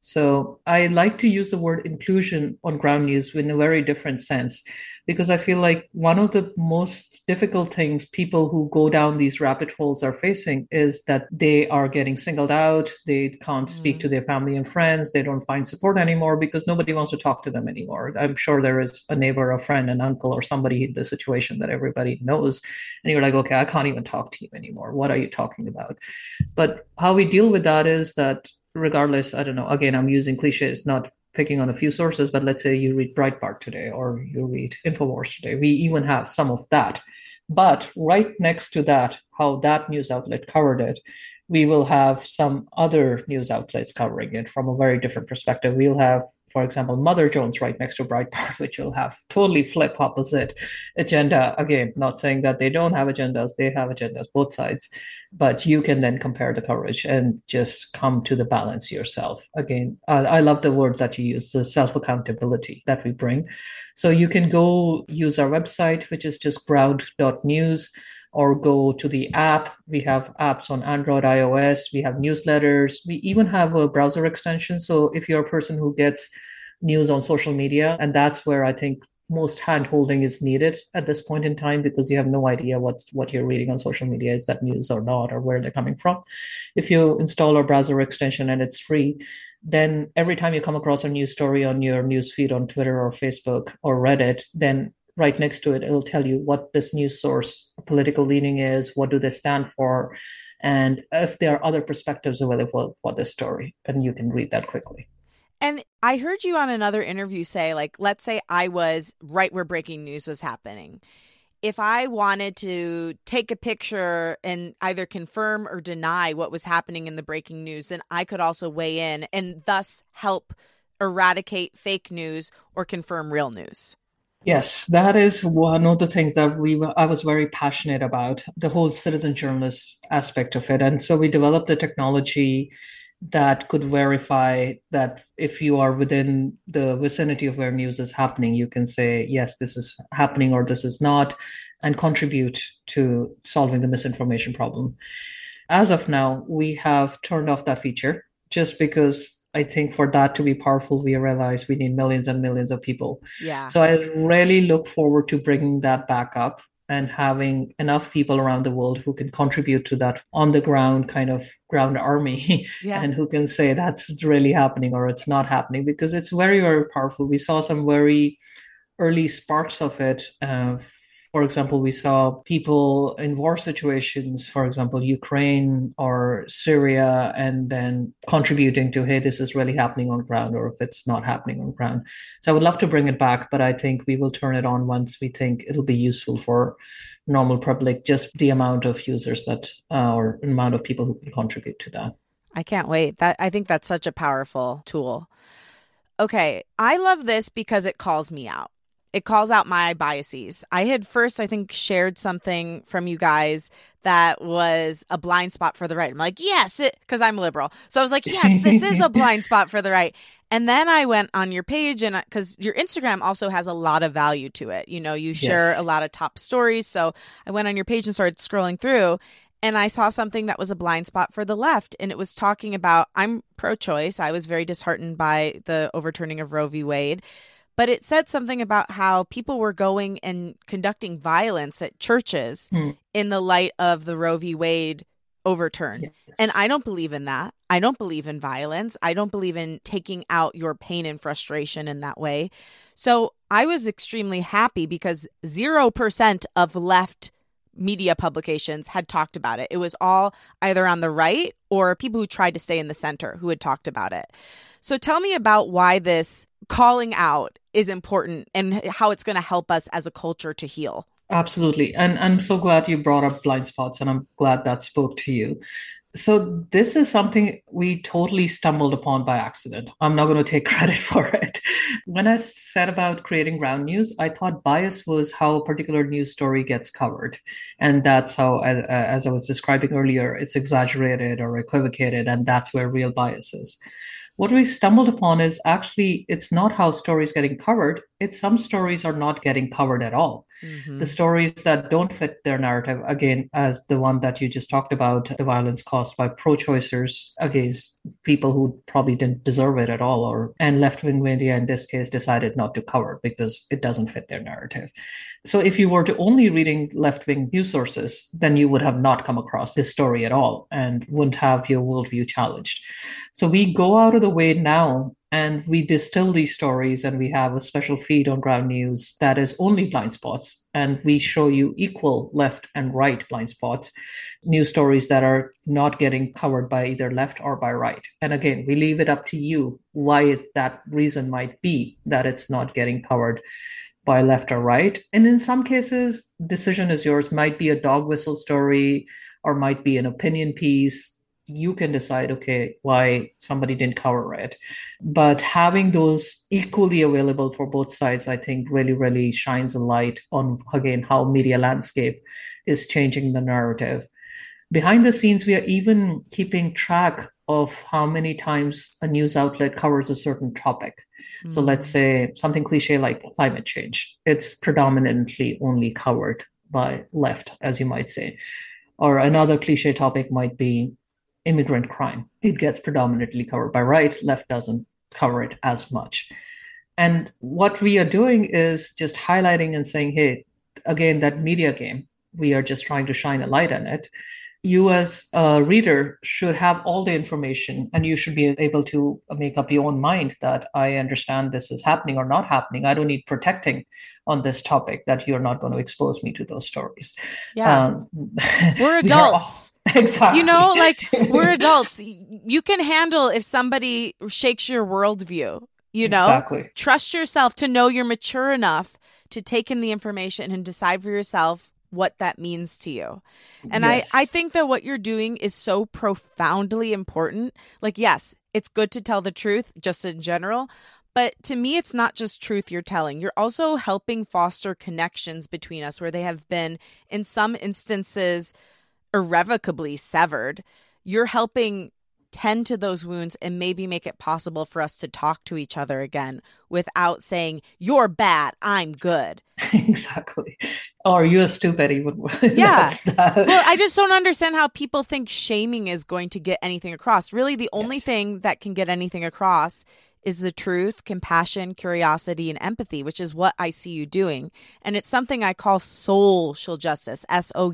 [SPEAKER 2] So I like to use the word inclusion on Ground News in a very different sense, because I feel like one of the most difficult things people who go down these rabbit holes are facing is that they are getting singled out. They can't speak to their family and friends. They don't find support anymore because nobody wants to talk to them anymore. I'm sure there is a neighbor, a friend, an uncle, or somebody in the situation that everybody knows. And you're like, okay, I can't even talk to you anymore. What are you talking about? But how we deal with that is that regardless, I don't know, again, I'm using cliches, not picking on a few sources, but let's say you read Breitbart today or you read InfoWars today. We even have some of that. But right next to that, how that news outlet covered it, we will have some other news outlets covering it from a very different perspective. We'll have, for example, Mother Jones right next to Breitbart, which will have totally flip opposite agenda. Again, not saying that they don't have agendas, they have agendas, both sides. But you can then compare the coverage and just come to the balance yourself. Again, I love the word that you use, the self accountability that we bring. So you can go use our website, which is just ground.news, or go to the app. We have apps on Android, iOS. We have newsletters. We even have a browser extension. So if you're a person who gets news on social media, and that's where I think most hand holding is needed at this point in time, because you have no idea what you're reading on social media, is that news or not, or where they're coming from. If you install our browser extension and it's free, then every time you come across a news story on your news feed on Twitter or Facebook or Reddit, then right next to it, it'll tell you what this news source political leaning is, what do they stand for, and if there are other perspectives available for this story, and you can read that quickly.
[SPEAKER 1] And I heard you on another interview say, like, let's say I was right where breaking news was happening. If I wanted to take a picture and either confirm or deny what was happening in the breaking news, then I could also weigh in and thus help eradicate fake news or confirm real news.
[SPEAKER 2] Yes, that is one of the things that I was very passionate about, the whole citizen journalist aspect of it. And so we developed a technology that could verify that if you are within the vicinity of where news is happening, you can say, yes, this is happening or this is not, and contribute to solving the misinformation problem. As of now, we have turned off that feature just because I think for that to be powerful, we realize we need millions and millions of people.
[SPEAKER 1] Yeah.
[SPEAKER 2] So I really look forward to bringing that back up and having enough people around the world who can contribute to that on the ground kind of ground army
[SPEAKER 1] Yeah.
[SPEAKER 2] and who can say that's really happening or it's not happening, because it's very, very powerful. We saw some very early sparks of it. For example, we saw people in war situations, for example, Ukraine or Syria, and then contributing to, hey, this is really happening on ground, or if it's not happening on ground. So I would love to bring it back, but I think we will turn it on once we think it'll be useful for normal public, just the amount of users that, or amount of people who can contribute to that.
[SPEAKER 1] I can't wait. I think that's such a powerful tool. Okay, I love this because it calls me out. It calls out my biases. I had first, I think, shared something from you guys that was a blind spot for the right. I'm like, yes, because I'm liberal. So I was like, yes, this is a blind spot for the right. And then I went on your page, and because your Instagram also has a lot of value to it. You know, you share a
[SPEAKER 2] Yes.
[SPEAKER 1] lot of top stories. So I went on your page and started scrolling through, and I saw something that was a blind spot for the left. And it was talking about, I'm pro-choice. I was very disheartened by the overturning of Roe v. Wade. But it said something about how people were going and conducting violence at churches
[SPEAKER 2] Mm,
[SPEAKER 1] in the light of the Roe v. Wade overturn. And
[SPEAKER 2] yes.
[SPEAKER 1] I don't believe in that. I don't believe in violence. I don't believe in taking out your pain and frustration in that way. So I was extremely happy because 0% of left media publications had talked about it. It was all either on the right or people who tried to stay in the center who had talked about it. So tell me about why this calling out is important and how it's going to help us as a culture to heal.
[SPEAKER 2] Absolutely. And I'm so glad you brought up blind spots, and I'm glad that spoke to you. So this is something we totally stumbled upon by accident. I'm not going to take credit for it. When I set about creating Ground News, I thought bias was how a particular news story gets covered. And that's how, as I was describing earlier, it's exaggerated or equivocated, and that's where real bias is. What we stumbled upon is actually it's not how stories getting covered, it's some stories are not getting covered at all. The
[SPEAKER 1] Mm-hmm.
[SPEAKER 2] stories that don't fit their narrative, again, as the one that you just talked about, the violence caused by pro-choicers against people who probably didn't deserve it at all, or and left-wing media in this case decided not to cover because it doesn't fit their narrative. So if you were to only reading left-wing news sources, then you would have not come across this story at all and wouldn't have your worldview challenged. So we go out of the way now and we distill these stories, and we have a special feed on Ground News that is only blind spots. And we show you equal left and right blind spots, news stories that are not getting covered by either left or by right. And again, we leave it up to you why that reason might be that it's not getting covered by left or right. And in some cases, decision is yours, might be a dog whistle story or might be an opinion piece. You can decide, okay, why somebody didn't cover it. But having those equally available for both sides, I think really, really shines a light on, again, how media landscape is changing the narrative. Behind the scenes, we are even keeping track of how many times a news outlet covers a certain topic. So let's
[SPEAKER 1] Mm.
[SPEAKER 2] say something cliche like climate change. It's predominantly only covered by left, as you might say. Or another cliche topic might be immigrant crime. It gets predominantly covered by right, left doesn't cover it as much. And what we are doing is just highlighting and saying, hey, again, that media game, we are just trying to shine a light on it. You as a reader should have all the information and you should be able to make up your own mind that I understand this is happening or not happening. I don't need protecting on this topic, that you're not going to expose me to those stories.
[SPEAKER 1] Yeah.
[SPEAKER 2] Um,
[SPEAKER 1] We're
[SPEAKER 2] we are all,
[SPEAKER 1] adults. You
[SPEAKER 2] exactly.
[SPEAKER 1] know, like we're adults. You can handle if somebody shakes your worldview, you know,
[SPEAKER 2] Exactly.
[SPEAKER 1] trust yourself to know you're mature enough to take in the information and decide for yourself what that means to you. And I
[SPEAKER 2] Yes.
[SPEAKER 1] think that what you're doing is so profoundly important. Like, yes, it's good to tell the truth just in general. But to me, it's not just truth you're telling. You're also helping foster connections between us where they have been, in some instances, irrevocably severed. You're helping tend to those wounds and maybe make it possible for us to talk to each other again without saying, you're bad, I'm good.
[SPEAKER 2] Exactly. Or you're stupid, even.
[SPEAKER 1] Yeah.
[SPEAKER 2] That's
[SPEAKER 1] Well, I
[SPEAKER 2] that.
[SPEAKER 1] just don't understand how people think shaming is going to get anything across. Really, the only
[SPEAKER 2] Yes.
[SPEAKER 1] thing that can get anything across is the truth, compassion, curiosity, and empathy, which is what I see you doing. And it's something I call social justice,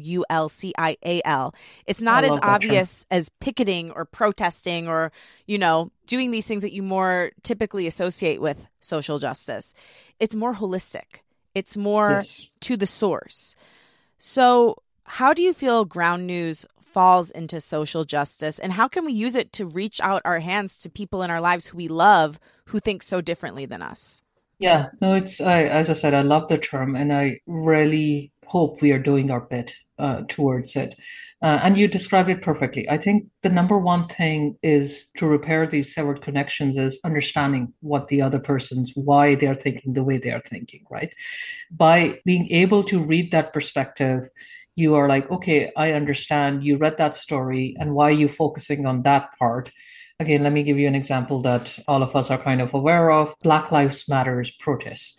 [SPEAKER 1] SOULCIAL. It's
[SPEAKER 2] I
[SPEAKER 1] not as
[SPEAKER 2] love that term.
[SPEAKER 1] obvious as picketing or protesting or, you know, doing these things that you more typically associate with social justice. It's more holistic. It's more
[SPEAKER 2] Yes.
[SPEAKER 1] to the source. So, how do you feel Ground News falls into social justice, and how can we use it to reach out our hands to people in our lives who we love who think so differently than us?
[SPEAKER 2] Yeah, no, as I said, I love the term, and I really hope we are doing our bit towards it. And you described it perfectly. I think the number one thing is to repair these severed connections is understanding what the other person's, why they're thinking the way they are thinking, right? By being able to read that perspective, you are like, okay, I understand. You read that story and why are you focusing on that part? Again, let me give you an example that all of us are kind of aware of. Black Lives Matters protests.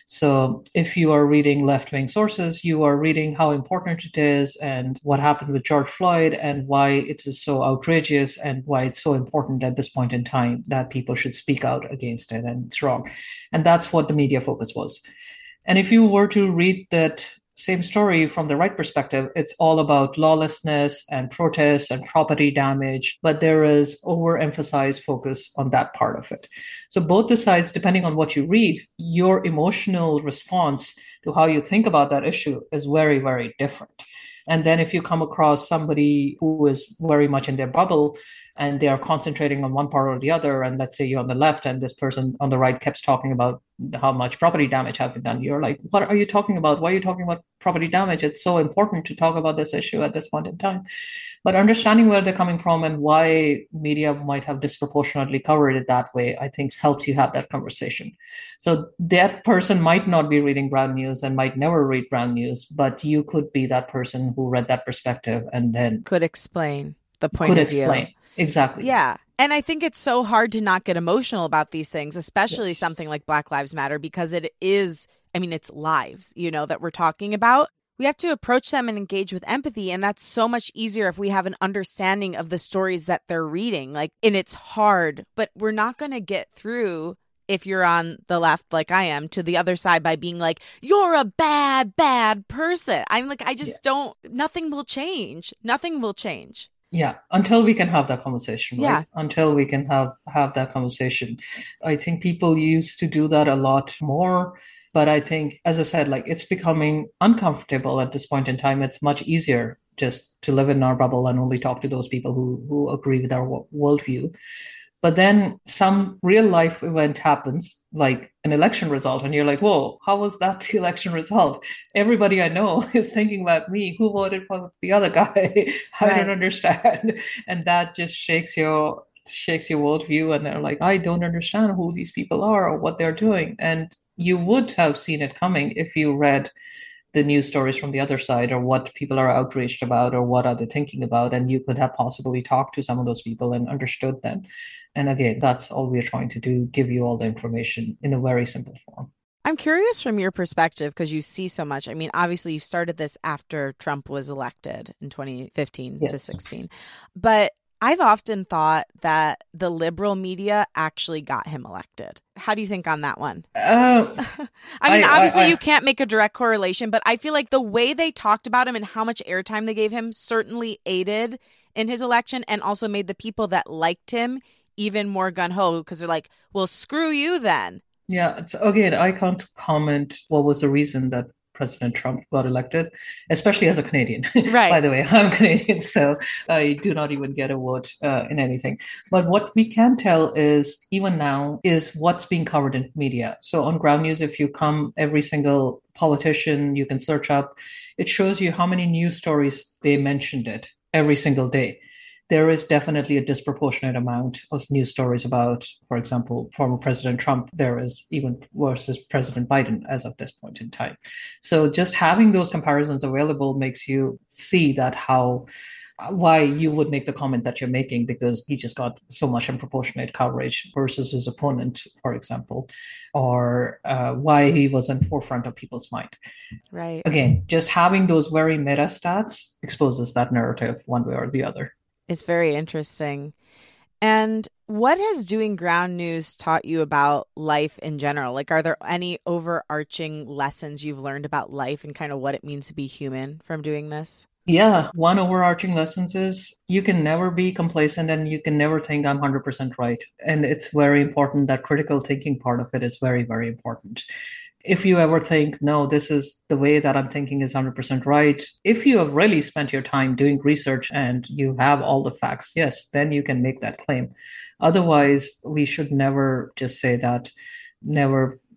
[SPEAKER 2] So if you are reading left-wing sources, you are reading how important it is and what happened with George Floyd and why it is so outrageous and why it's so important at this point in time that people should speak out against it and it's wrong. And that's what the media focus was. And if you were to read that same story from the right perspective, it's all about lawlessness and protests and property damage, but there is overemphasized focus on that part of it. So both the sides, depending on what you read, your emotional response to how you think about that issue is very, very different. And then if you come across somebody who is very much in their bubble and they are concentrating on one part or the other, and let's say you're on the left and this person on the right keeps talking about how much property damage has been done, you're like, what are you talking about? Why are you talking about property damage? It's so important to talk about this issue at this point in time. But understanding where they're coming from and why media might have disproportionately covered it that way, I think helps you have that conversation. So that person might not be reading Brown News and might never read Brown News, but you could be that person who read that perspective and then
[SPEAKER 1] could explain the point of view.
[SPEAKER 2] Exactly.
[SPEAKER 1] Yeah. And I think it's so hard to not get emotional about these things, especially something like Black Lives Matter, because it is, I mean, it's lives, that we're talking about. We have to approach them and engage with empathy. And that's so much easier if we have an understanding of the stories that they're reading. And it's hard, but we're not going to get through if you're on the left, like I am, to the other side by being like, you're a bad, bad person. I'm like, I just don't, nothing will change. Nothing will change.
[SPEAKER 2] Yeah, until we can have that conversation, right?
[SPEAKER 1] Yeah.
[SPEAKER 2] Until we can have that conversation. I think people used to do that a lot more. But I think, as I said, it's becoming uncomfortable at this point in time. It's much easier just to live in our bubble and only talk to those people who agree with our worldview. But then some real life event happens, like an election result, and you're like, whoa, how was that the election result? Everybody I know is thinking about me. Who voted for the other guy? I don't understand. And that just shakes your worldview. And they're like, I don't understand who these people are or what they're doing. And you would have seen it coming if you read the news stories from the other side or what people are outraged about or what are they thinking about. And you could have possibly talked to some of those people and understood them. And again, that's all we're trying to do, give you all the information in a very simple form.
[SPEAKER 1] I'm curious from your perspective, because you see so much. I mean, obviously, you started this after Trump was elected in 2015 to 16. But I've often thought that the liberal media actually got him elected. How do you think on that one? I mean, obviously, you can't make a direct correlation, but I feel like the way they talked about him and how much airtime they gave him certainly aided in his election and also made the people that liked him even more gung-ho because they're like, well, screw you then.
[SPEAKER 2] Yeah, so again, I can't comment what was the reason that President Trump got elected, especially as a Canadian.
[SPEAKER 1] Right.
[SPEAKER 2] By the way, I'm Canadian, so I do not even get a vote in anything. But what we can tell is, even now, is what's being covered in media. So on Ground News, if you come, every single politician you can search up, it shows you how many news stories they mentioned it every single day. There is definitely a disproportionate amount of news stories about, for example, former President Trump. There is even versus President Biden as of this point in time. So just having those comparisons available makes you see that why you would make the comment that you're making, because he just got so much unproportionate coverage versus his opponent, for example, or why he was in forefront of people's mind.
[SPEAKER 1] Right.
[SPEAKER 2] Again, just having those very meta stats exposes that narrative one way or the other.
[SPEAKER 1] It's very interesting. And what has doing Ground News taught you about life in general? Are there any overarching lessons you've learned about life and kind of what it means to be human from doing this?
[SPEAKER 2] Yeah, one overarching lesson is you can never be complacent and you can never think I'm 100% right. And it's very important that critical thinking part of it is very, very important. If you ever think, no, this is the way that I'm thinking is 100% right, if you have really spent your time doing research and you have all the facts, yes, then you can make that claim. Otherwise, we should never just say that, never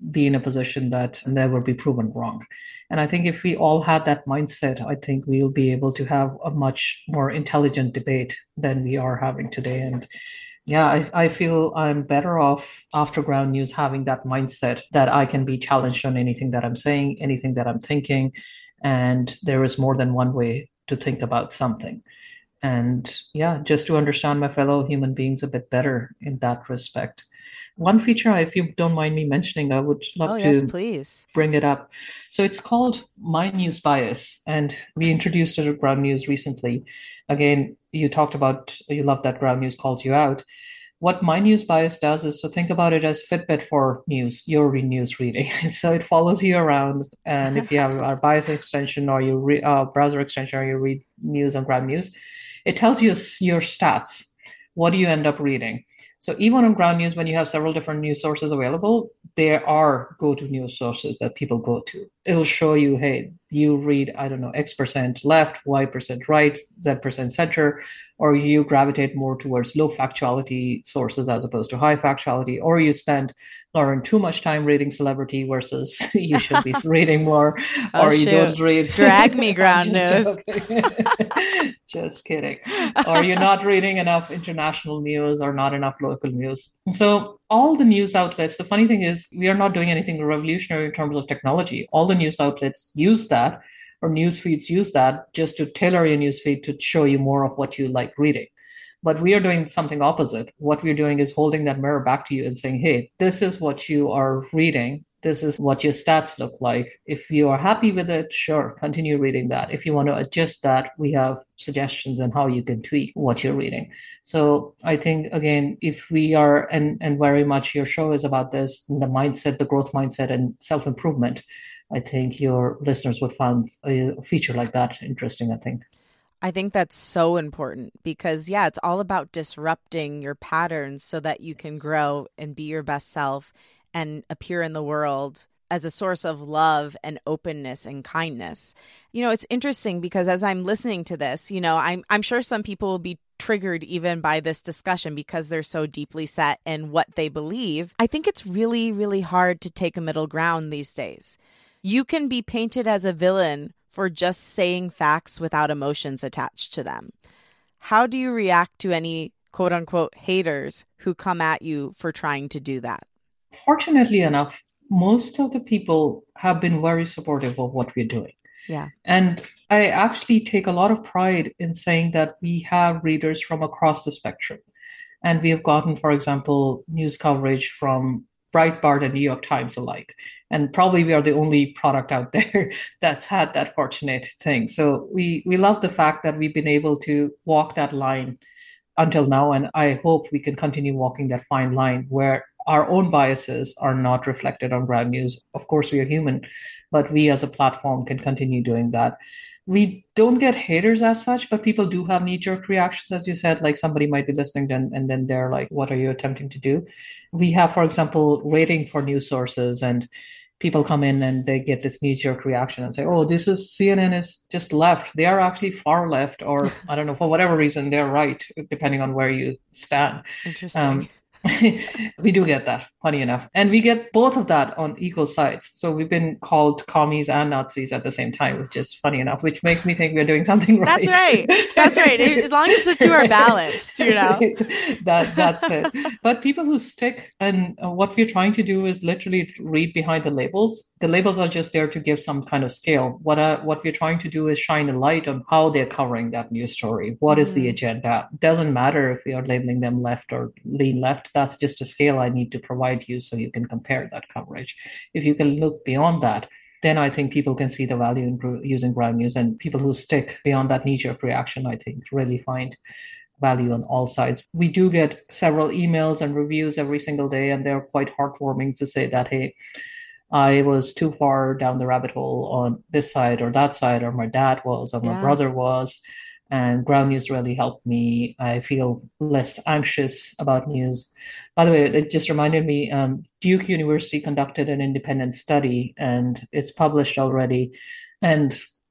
[SPEAKER 2] be in a position that never be proven wrong. And I think if we all had that mindset, I think we'll be able to have a much more intelligent debate than we are having today. And yeah, I feel I'm better off after Ground News having that mindset that I can be challenged on anything that I'm saying, anything that I'm thinking. And there is more than one way to think about something. And yeah, just to understand my fellow human beings a bit better in that respect. One feature, if you don't mind me mentioning, I would
[SPEAKER 1] Oh,
[SPEAKER 2] love
[SPEAKER 1] yes,
[SPEAKER 2] to
[SPEAKER 1] please.
[SPEAKER 2] bring it up. So it's called My News Bias, and we introduced it at Ground News recently. Again, you talked about you love that Ground News calls you out. What My News Bias does is, so think about it as Fitbit for news, your news reading. So it follows you around, and if you have our bias extension or you browser extension or you read news on Ground News, it tells you your stats. What do you end up reading? So even on Ground News, when you have several different news sources available, there are go-to news sources that people go to. It'll show you, hey, you read, I don't know, X% left, Y% right, Z% center, or you gravitate more towards low factuality sources as opposed to high factuality, or you spend Lauren too much time reading celebrity versus you should be reading more,
[SPEAKER 1] Oh,
[SPEAKER 2] or you
[SPEAKER 1] shoot.
[SPEAKER 2] don't read.
[SPEAKER 1] Drag me,
[SPEAKER 2] I'm
[SPEAKER 1] Ground
[SPEAKER 2] just
[SPEAKER 1] News.
[SPEAKER 2] joking. Just kidding. Or you're not reading enough international news or not enough local news. So all the news outlets, the funny thing is we are not doing anything revolutionary in terms of technology. All the news outlets use that, or news feeds use that just to tailor your news feed to show you more of what you like reading. But we are doing something opposite. What we're doing is holding that mirror back to you and saying, hey, this is what you are reading. This is what your stats look like. If you are happy with it, sure, continue reading that. If you want to adjust that, we have suggestions on how you can tweak what you're reading. So I think, again, if we are, and very much your show is about this, the mindset, the growth mindset and self-improvement, I think your listeners would find a feature like that interesting, I think.
[SPEAKER 1] I think that's so important because, yeah, it's all about disrupting your patterns so that you can grow and be your best self and appear in the world as a source of love and openness and kindness. It's interesting because as I'm listening to this, I'm sure some people will be triggered even by this discussion because they're so deeply set in what they believe. I think it's really, really hard to take a middle ground these days. You can be painted as a villain for just saying facts without emotions attached to them. How do you react to any quote unquote haters who come at you for trying to do that?
[SPEAKER 2] Fortunately enough, most of the people have been very supportive of what we're doing.
[SPEAKER 1] Yeah.
[SPEAKER 2] And I actually take a lot of pride in saying that we have readers from across the spectrum. And we have gotten, for example, news coverage from Breitbart and New York Times alike. And probably we are the only product out there that's had that fortunate thing. So we love the fact that we've been able to walk that line until now. And I hope we can continue walking that fine line where our own biases are not reflected on Ground News. Of course, we are human, but we as a platform can continue doing that. We don't get haters as such, but people do have knee-jerk reactions, as you said, like somebody might be listening and then they're like, what are you attempting to do? We have, for example, rating for news sources, and people come in and they get this knee-jerk reaction and say, oh, this is CNN is just left. They are actually far left, or I don't know, for whatever reason, they're right, depending on where you stand.
[SPEAKER 1] Interesting.
[SPEAKER 2] We do get that, funny enough. And we get both of that on equal sides. So we've been called commies and Nazis at the same time, which is funny enough, which makes me think we're doing something right.
[SPEAKER 1] That's right. That's right. As long as the two are balanced,
[SPEAKER 2] That's it. But people who stick, and what we're trying to do is literally read behind the labels. The labels are just there to give some kind of scale. What we're trying to do is shine a light on how they're covering that news story. What is the agenda? Doesn't matter if we are labeling them left or lean left. That's just a scale I need to provide you so you can compare that coverage. If you can look beyond that, then I think people can see the value in using Ground News, and people who stick beyond that knee-jerk reaction, I think, really find value on all sides. We do get several emails and reviews every single day, and they're quite heartwarming to say that, hey, I was too far down the rabbit hole on this side or that side, or my dad was, or my brother was. And Ground News really helped me. I feel less anxious about news. By the way, it just reminded me, Duke University conducted an independent study, and it's published already. And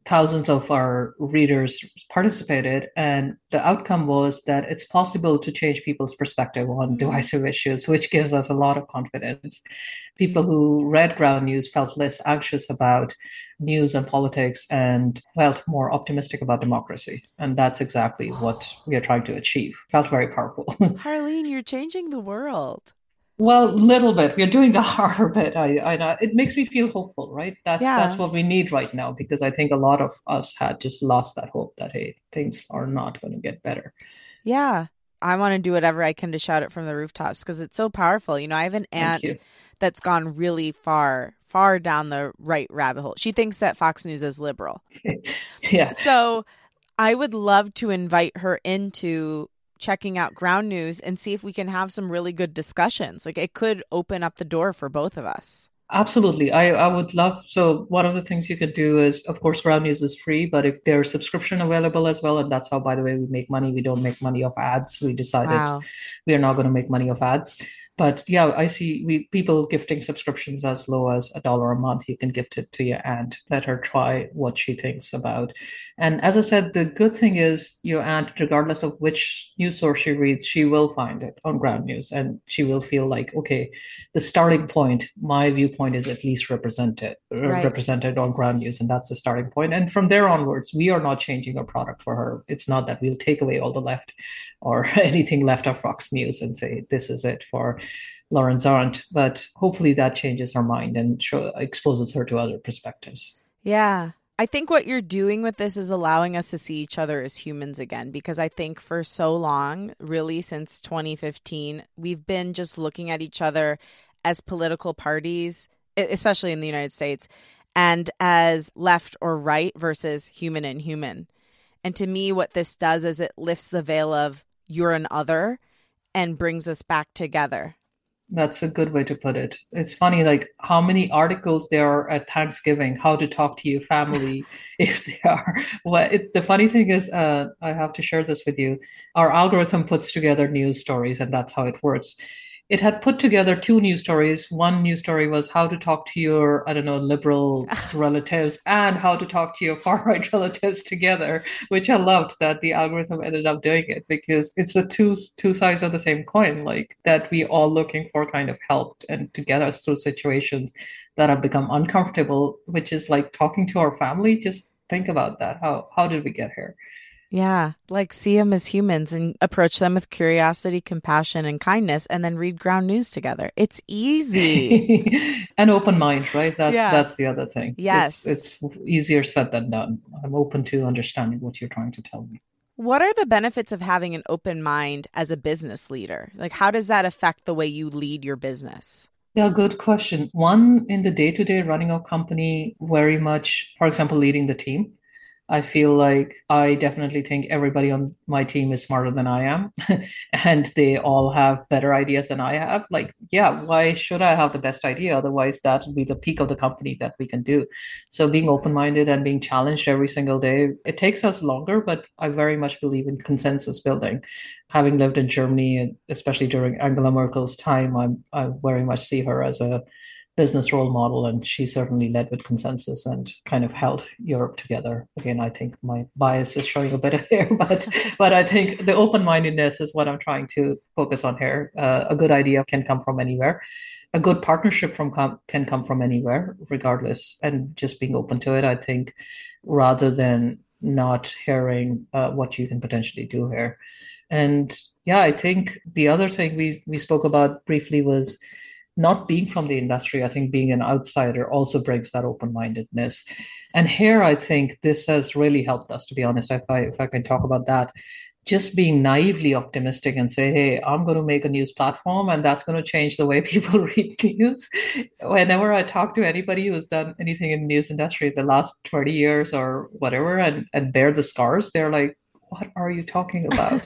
[SPEAKER 2] thousands of our readers participated, and the outcome was that it's possible to change people's perspective on
[SPEAKER 1] Mm.
[SPEAKER 2] divisive issues, which gives us a lot of confidence. People who read Ground News felt less anxious about news and politics and felt more optimistic about democracy. And that's exactly what we are trying to achieve. Felt very powerful.
[SPEAKER 1] Harleen, you're changing the world.
[SPEAKER 2] Well, little bit. We're doing the harder bit. I know it makes me feel hopeful, right? That's
[SPEAKER 1] Yeah.
[SPEAKER 2] what we need right now because I think a lot of us had just lost that hope that hey, things are not going to get better.
[SPEAKER 1] Yeah. I want to do whatever I can to shout it from the rooftops because it's so powerful. I have an
[SPEAKER 2] Thank
[SPEAKER 1] aunt
[SPEAKER 2] you.
[SPEAKER 1] that's gone really far, far down the right rabbit hole. She thinks that Fox News is liberal.
[SPEAKER 2] Yeah,
[SPEAKER 1] So I would love to invite her into checking out Ground News and see if we can have some really good discussions. Like it could open up the door for both of us.
[SPEAKER 2] absolutely. I would love. So one of the things you could do is, of course, Ground News is free, but if there's subscription available as well, and that's how, by the way, we make money. We don't make money off ads. We decided
[SPEAKER 1] Wow.
[SPEAKER 2] we are not going to make money off ads. But yeah, I see we people gifting subscriptions as low as $1 a month. You can gift it to your aunt. Let her try what she thinks about. And as I said, the good thing is your aunt, regardless of which news source she reads, she will find it on Ground News, and she will feel like, okay, the starting point, my viewpoint is at least
[SPEAKER 1] Right.
[SPEAKER 2] represented on Ground News, and that's the starting point. And from there onwards, we are not changing our product for her. It's not that we'll take away all the left or anything left of Fox News and say this is it for Lawrence Arndt, but hopefully that changes her mind and exposes her to other perspectives.
[SPEAKER 1] Yeah. I think what you're doing with this is allowing us to see each other as humans again, because I think for so long, really since 2015, we've been just looking at each other as political parties, especially in the United States, and as left or right versus human and human. And to me, what this does is it lifts the veil of you're an other and brings us back together.
[SPEAKER 2] That's a good way to put it. It's funny, like how many articles there are at Thanksgiving, how to talk to your family if they are. The funny thing is, I have to share this with you. Our algorithm puts together news stories, and that's how it works. It had put together two news stories. One news story was how to talk to your, I don't know, liberal relatives and how to talk to your far right relatives together, which I loved that the algorithm ended up doing it because it's the two sides of the same coin, like that we all looking for kind of help and to get us through situations that have become uncomfortable, which is like talking to our family. Just think about that. How did we get here?
[SPEAKER 1] Yeah, like see them as humans and approach them with curiosity, compassion, and kindness, and then read Ground News together. It's easy.
[SPEAKER 2] An open mind, right? That's
[SPEAKER 1] Yeah.
[SPEAKER 2] that's the other thing. It's
[SPEAKER 1] Yes.
[SPEAKER 2] it's easier said than done. I'm open to understanding what you're trying to tell me.
[SPEAKER 1] What are the benefits of having an open mind as a business leader? Like, how does that affect the way you lead your business?
[SPEAKER 2] Yeah, good question. One, in the day-to-day running of company, very much, for example, leading the team. I feel like I definitely think everybody on my team is smarter than I am, and they all have better ideas than I have. Like, yeah, why should I have the best idea? Otherwise, that would be the peak of the company that we can do. So, being open-minded and being challenged every single day, it takes us longer, but I very much believe in consensus building. Having lived in Germany, and especially during Angela Merkel's time, I very much see her as a business role model, and she certainly led with consensus and kind of held Europe together. Again, I think my bias is showing a bit here, but I think the open mindedness is what I'm trying to focus on here. A good idea can come from anywhere. A good partnership can come from anywhere, regardless, and just being open to it. I think rather than not hearing what you can potentially do here. And yeah, I think the other thing we spoke about briefly was not being from the industry. I think being an outsider also brings that open-mindedness. And here, I think this has really helped us, to be honest, if I can talk about that. Just being naively optimistic and say, hey, I'm going to make a news platform and that's going to change the way people read news. Whenever I talk to anybody who's done anything in the news industry the last 20 years or whatever and bear the scars, they're like, what are you talking about?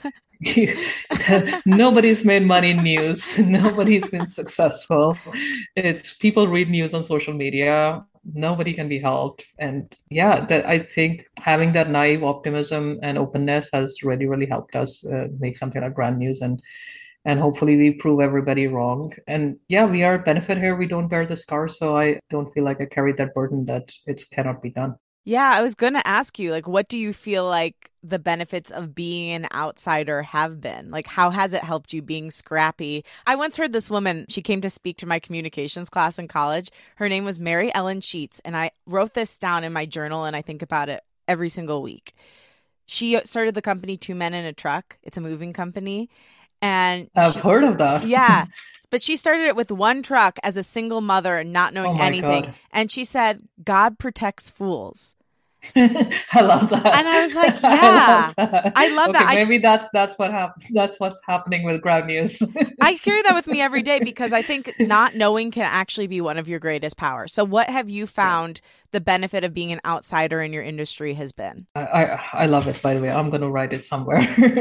[SPEAKER 2] Nobody's made money in news. Nobody's been successful. It's people read news on social media. Nobody can be helped. And yeah, that I think having that naive optimism and openness has really, really helped us make something like Grand News and hopefully we prove everybody wrong. And yeah, we are a benefit here. We don't bear the scars, so I don't feel like I carry that burden that it cannot be done.
[SPEAKER 1] Yeah, I was going to ask you, like, what do you feel like the benefits of being an outsider have been? Like, how has it helped you being scrappy? I once heard this woman, she came to speak to my communications class in college. Her name was Mary Ellen Sheets, and I wrote this down in my journal, and I think about it every single week. She started the company Two Men in a Truck. It's a moving company. And
[SPEAKER 2] I've heard of that.
[SPEAKER 1] yeah, but she started it with one truck as a single mother and not
[SPEAKER 2] Oh
[SPEAKER 1] knowing
[SPEAKER 2] my
[SPEAKER 1] anything.
[SPEAKER 2] God.
[SPEAKER 1] And she said, God protects fools.
[SPEAKER 2] I love
[SPEAKER 1] And
[SPEAKER 2] that.
[SPEAKER 1] I was like,
[SPEAKER 2] I love
[SPEAKER 1] yeah,
[SPEAKER 2] that.
[SPEAKER 1] I love
[SPEAKER 2] Okay,
[SPEAKER 1] that.
[SPEAKER 2] maybe that's what happens. That's what's happening with Ground News.
[SPEAKER 1] I carry that with me every day because I think not knowing can actually be one of your greatest powers. So, what have you
[SPEAKER 2] Yeah.
[SPEAKER 1] found the benefit of being an outsider in your industry has been?
[SPEAKER 2] I love it, by the way. I'm going to write it somewhere.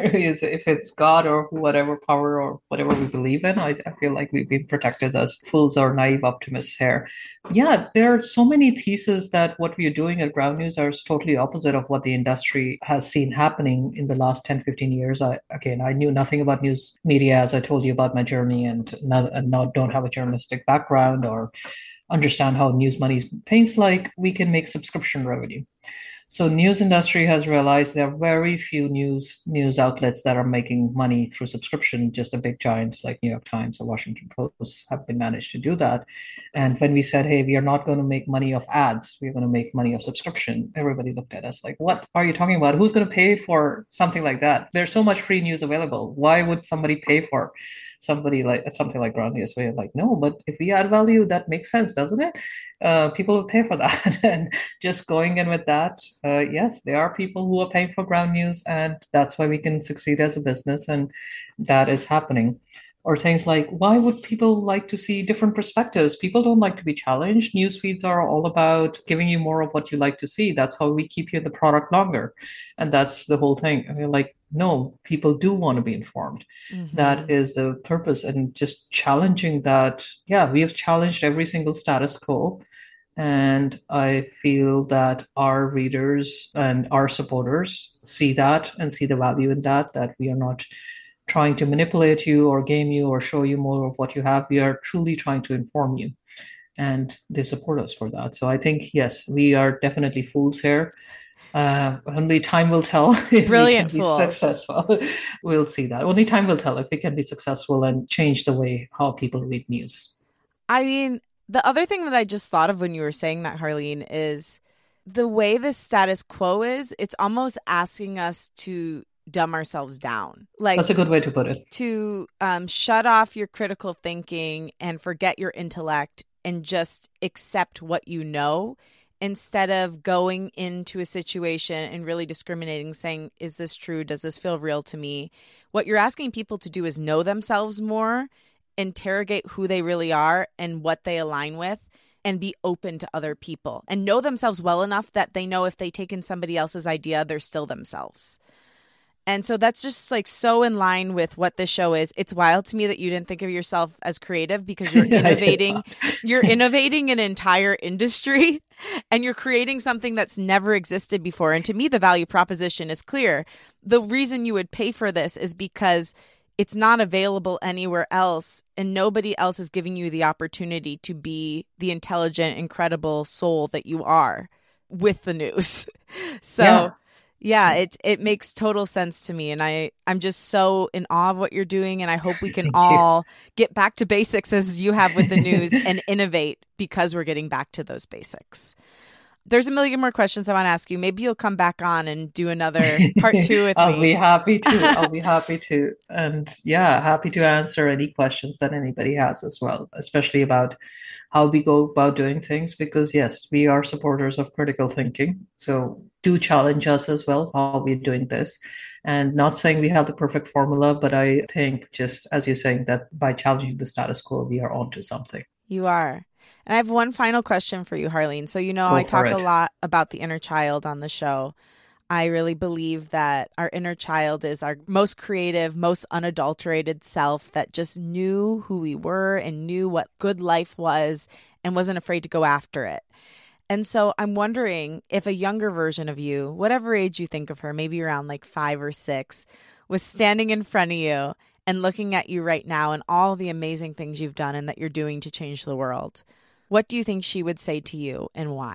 [SPEAKER 2] If it's God or whatever power or whatever we believe in, I feel like we've been protected as fools or naive optimists here. Yeah, there are so many theses that what we are doing at Ground News are totally opposite of what the industry has seen happening in the last 10, 15 years. I knew nothing about news media, as I told you about my journey, and now don't have a journalistic background or understand how news money things like we can make subscription revenue. So news industry has realized there are very few news outlets that are making money through subscription. Just the big giants like New York Times or Washington Post have been managed to do that. And when we said, hey, we are not going to make money of ads, we're going to make money of subscription, everybody looked at us like, what are you talking about? Who's going to pay for something like that? There's so much free news available. Why would somebody pay for something like Ground News? We're like, no, but if we add value, that makes sense, doesn't it? People will pay for that. And just going in with that, yes, there are people who are paying for Ground News, and that's why we can succeed as a business, and that is happening. Or things like, why would people like to see different perspectives? People don't like to be challenged. News feeds are all about giving you more of what you like to see. That's how we keep you in the product longer. And that's the whole thing. I mean, like, no, people do want to be informed. That
[SPEAKER 1] Mm-hmm.
[SPEAKER 2] is the purpose. And just challenging that, yeah, we have challenged every single status quo. And I feel that our readers and our supporters see that and see the value in that, that we are not trying to manipulate you or game you or show you more of what you have. We are truly trying to inform you. And they support us for that. So I think, yes, we are definitely fools here. Only time will tell if we can
[SPEAKER 1] Brilliant
[SPEAKER 2] be
[SPEAKER 1] fools.
[SPEAKER 2] successful. We'll see that. Only time will tell if we can be successful and change the way how people read news.
[SPEAKER 1] I mean, the other thing that I just thought of when you were saying that, Harleen, is the way the status quo is, it's almost asking us to dumb ourselves down.
[SPEAKER 2] That's
[SPEAKER 1] Like
[SPEAKER 2] a good way to put it.
[SPEAKER 1] to shut off your critical thinking and forget your intellect and just accept what you know instead of going into a situation and really discriminating, saying, is this true? Does this feel real to me? What you're asking people to do is know themselves more, interrogate who they really are and what they align with, and be open to other people and know themselves well enough that they know if they take in somebody else's idea, they're still themselves. And so that's just like so in line with what this show is. It's wild to me that you didn't think of yourself as creative because you're
[SPEAKER 2] I did
[SPEAKER 1] innovating.
[SPEAKER 2] not.
[SPEAKER 1] You're innovating an entire industry and you're creating something that's never existed before. And to me, the value proposition is clear. The reason you would pay for this is because it's not available anywhere else and nobody else is giving you the opportunity to be the intelligent, incredible soul that you are with the news. So
[SPEAKER 2] Yeah.
[SPEAKER 1] yeah, it makes total sense to me. And I'm just so in awe of what you're doing. And I hope we can
[SPEAKER 2] Thank you.
[SPEAKER 1] all get back to basics as you have with the news and innovate because we're getting back to those basics. There's a million more questions I want to ask you. Maybe you'll come back on and do another part two with
[SPEAKER 2] I'll
[SPEAKER 1] me.
[SPEAKER 2] be happy to. I'll be happy to. And yeah, happy to answer any questions that anybody has as well, especially about how we go about doing things. Because yes, we are supporters of critical thinking. So do challenge us as well, how we're doing this. And not saying we have the perfect formula, but I think just as you're saying that by challenging the status quo, we are onto something.
[SPEAKER 1] You are. And I have one final question for you, Harleen. So,
[SPEAKER 2] Go
[SPEAKER 1] I
[SPEAKER 2] for
[SPEAKER 1] talk a
[SPEAKER 2] it.
[SPEAKER 1] lot about the inner child on the show. I really believe that our inner child is our most creative, most unadulterated self that just knew who we were and knew what good life was and wasn't afraid to go after it. And so I'm wondering if a younger version of you, whatever age you think of her, maybe around like 5 or 6, was standing in front of you and looking at you right now and all the amazing things you've done and that you're doing to change the world. What do you think she would say to you and why?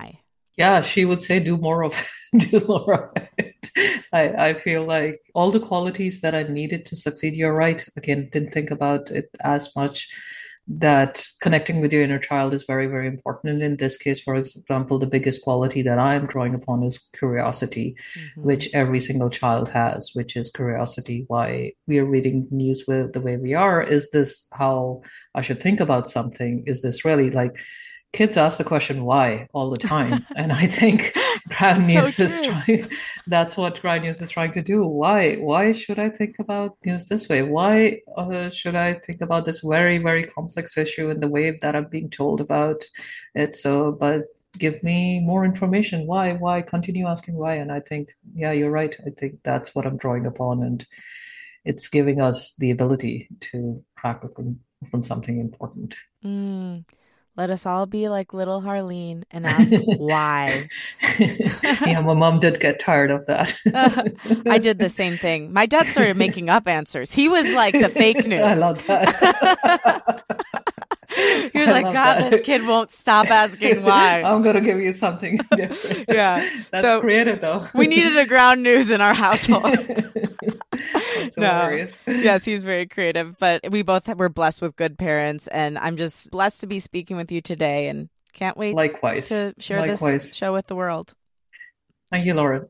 [SPEAKER 2] Yeah, she would say, do more of do more of it. I feel like all the qualities that I needed to succeed, you're right. Again, didn't think about it as much. That connecting with your inner child is very, very important. And in this case, for example, the biggest quality that I am drawing upon is curiosity,
[SPEAKER 1] Mm-hmm.
[SPEAKER 2] which every single child has, which is curiosity. Why we are reading news with the way we are. Is this how I should think about something? Is this really like kids ask the question why all the time? And I think Ground
[SPEAKER 1] So
[SPEAKER 2] News is
[SPEAKER 1] true.
[SPEAKER 2] trying, that's what Ground News is trying to do. Why should I think about news this way? Why should I think about this very, very complex issue in the way that I'm being told about it? So, but give me more information. Why? Continue asking why. And I think, yeah, you're right. I think that's what I'm drawing upon. And it's giving us the ability to crack open something important.
[SPEAKER 1] Mm. Let us all be like little Harleen and ask why.
[SPEAKER 2] Yeah, my mom did get tired of that.
[SPEAKER 1] I did the same thing. My dad started making up answers. He was like the fake
[SPEAKER 2] I
[SPEAKER 1] news.
[SPEAKER 2] love that.
[SPEAKER 1] He was
[SPEAKER 2] I
[SPEAKER 1] like,
[SPEAKER 2] love
[SPEAKER 1] God, this
[SPEAKER 2] that.
[SPEAKER 1] kid won't stop asking why.
[SPEAKER 2] I'm gonna give you something different.
[SPEAKER 1] Yeah.
[SPEAKER 2] That's
[SPEAKER 1] So
[SPEAKER 2] creative, though.
[SPEAKER 1] we needed a ground news in our household.
[SPEAKER 2] That's
[SPEAKER 1] No.
[SPEAKER 2] hilarious.
[SPEAKER 1] Yes, he's very creative, but we both were blessed with good parents, and I'm just blessed to be speaking with you today and can't wait
[SPEAKER 2] Likewise.
[SPEAKER 1] to share this
[SPEAKER 2] Likewise.
[SPEAKER 1] show with the world.
[SPEAKER 2] Thank you, Lauren.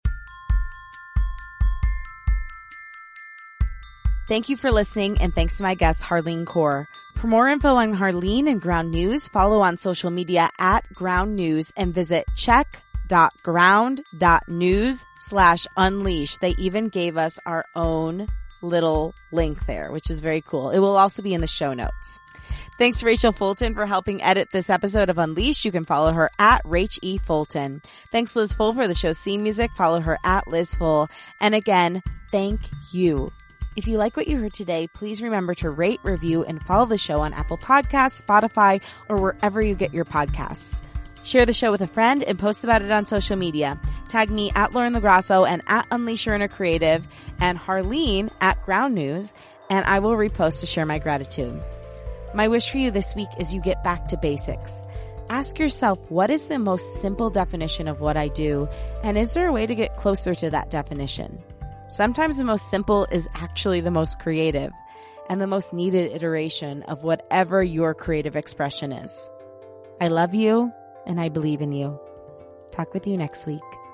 [SPEAKER 1] Thank you for listening, and thanks to my guest, Harleen Kaur. For more info on Harleen and Ground News, follow on social media at Ground News and visit check.ground.news/unleash. They even gave us our own little link there, which is very cool. It will also be in the show notes. Thanks to Rachel Fulton for helping edit this episode of Unleash. You can follow her at Rach E. Fulton. Thanks Liz Full for the show's theme music. Follow her at Liz Full. And again, thank you. If you like what you heard today, please remember to rate, review, and follow the show on Apple Podcasts, Spotify, or wherever you get your podcasts. Share the show with a friend and post about it on social media. Tag me at Lauren LaGrasso and at Unleash Your Inner Creative and Harleen at Ground News, and I will repost to share my gratitude. My wish for you this week is you get back to basics. Ask yourself, what is the most simple definition of what I do, and is there a way to get closer to that definition? Sometimes the most simple is actually the most creative and the most needed iteration of whatever your creative expression is. I love you and I believe in you. Talk with you next week.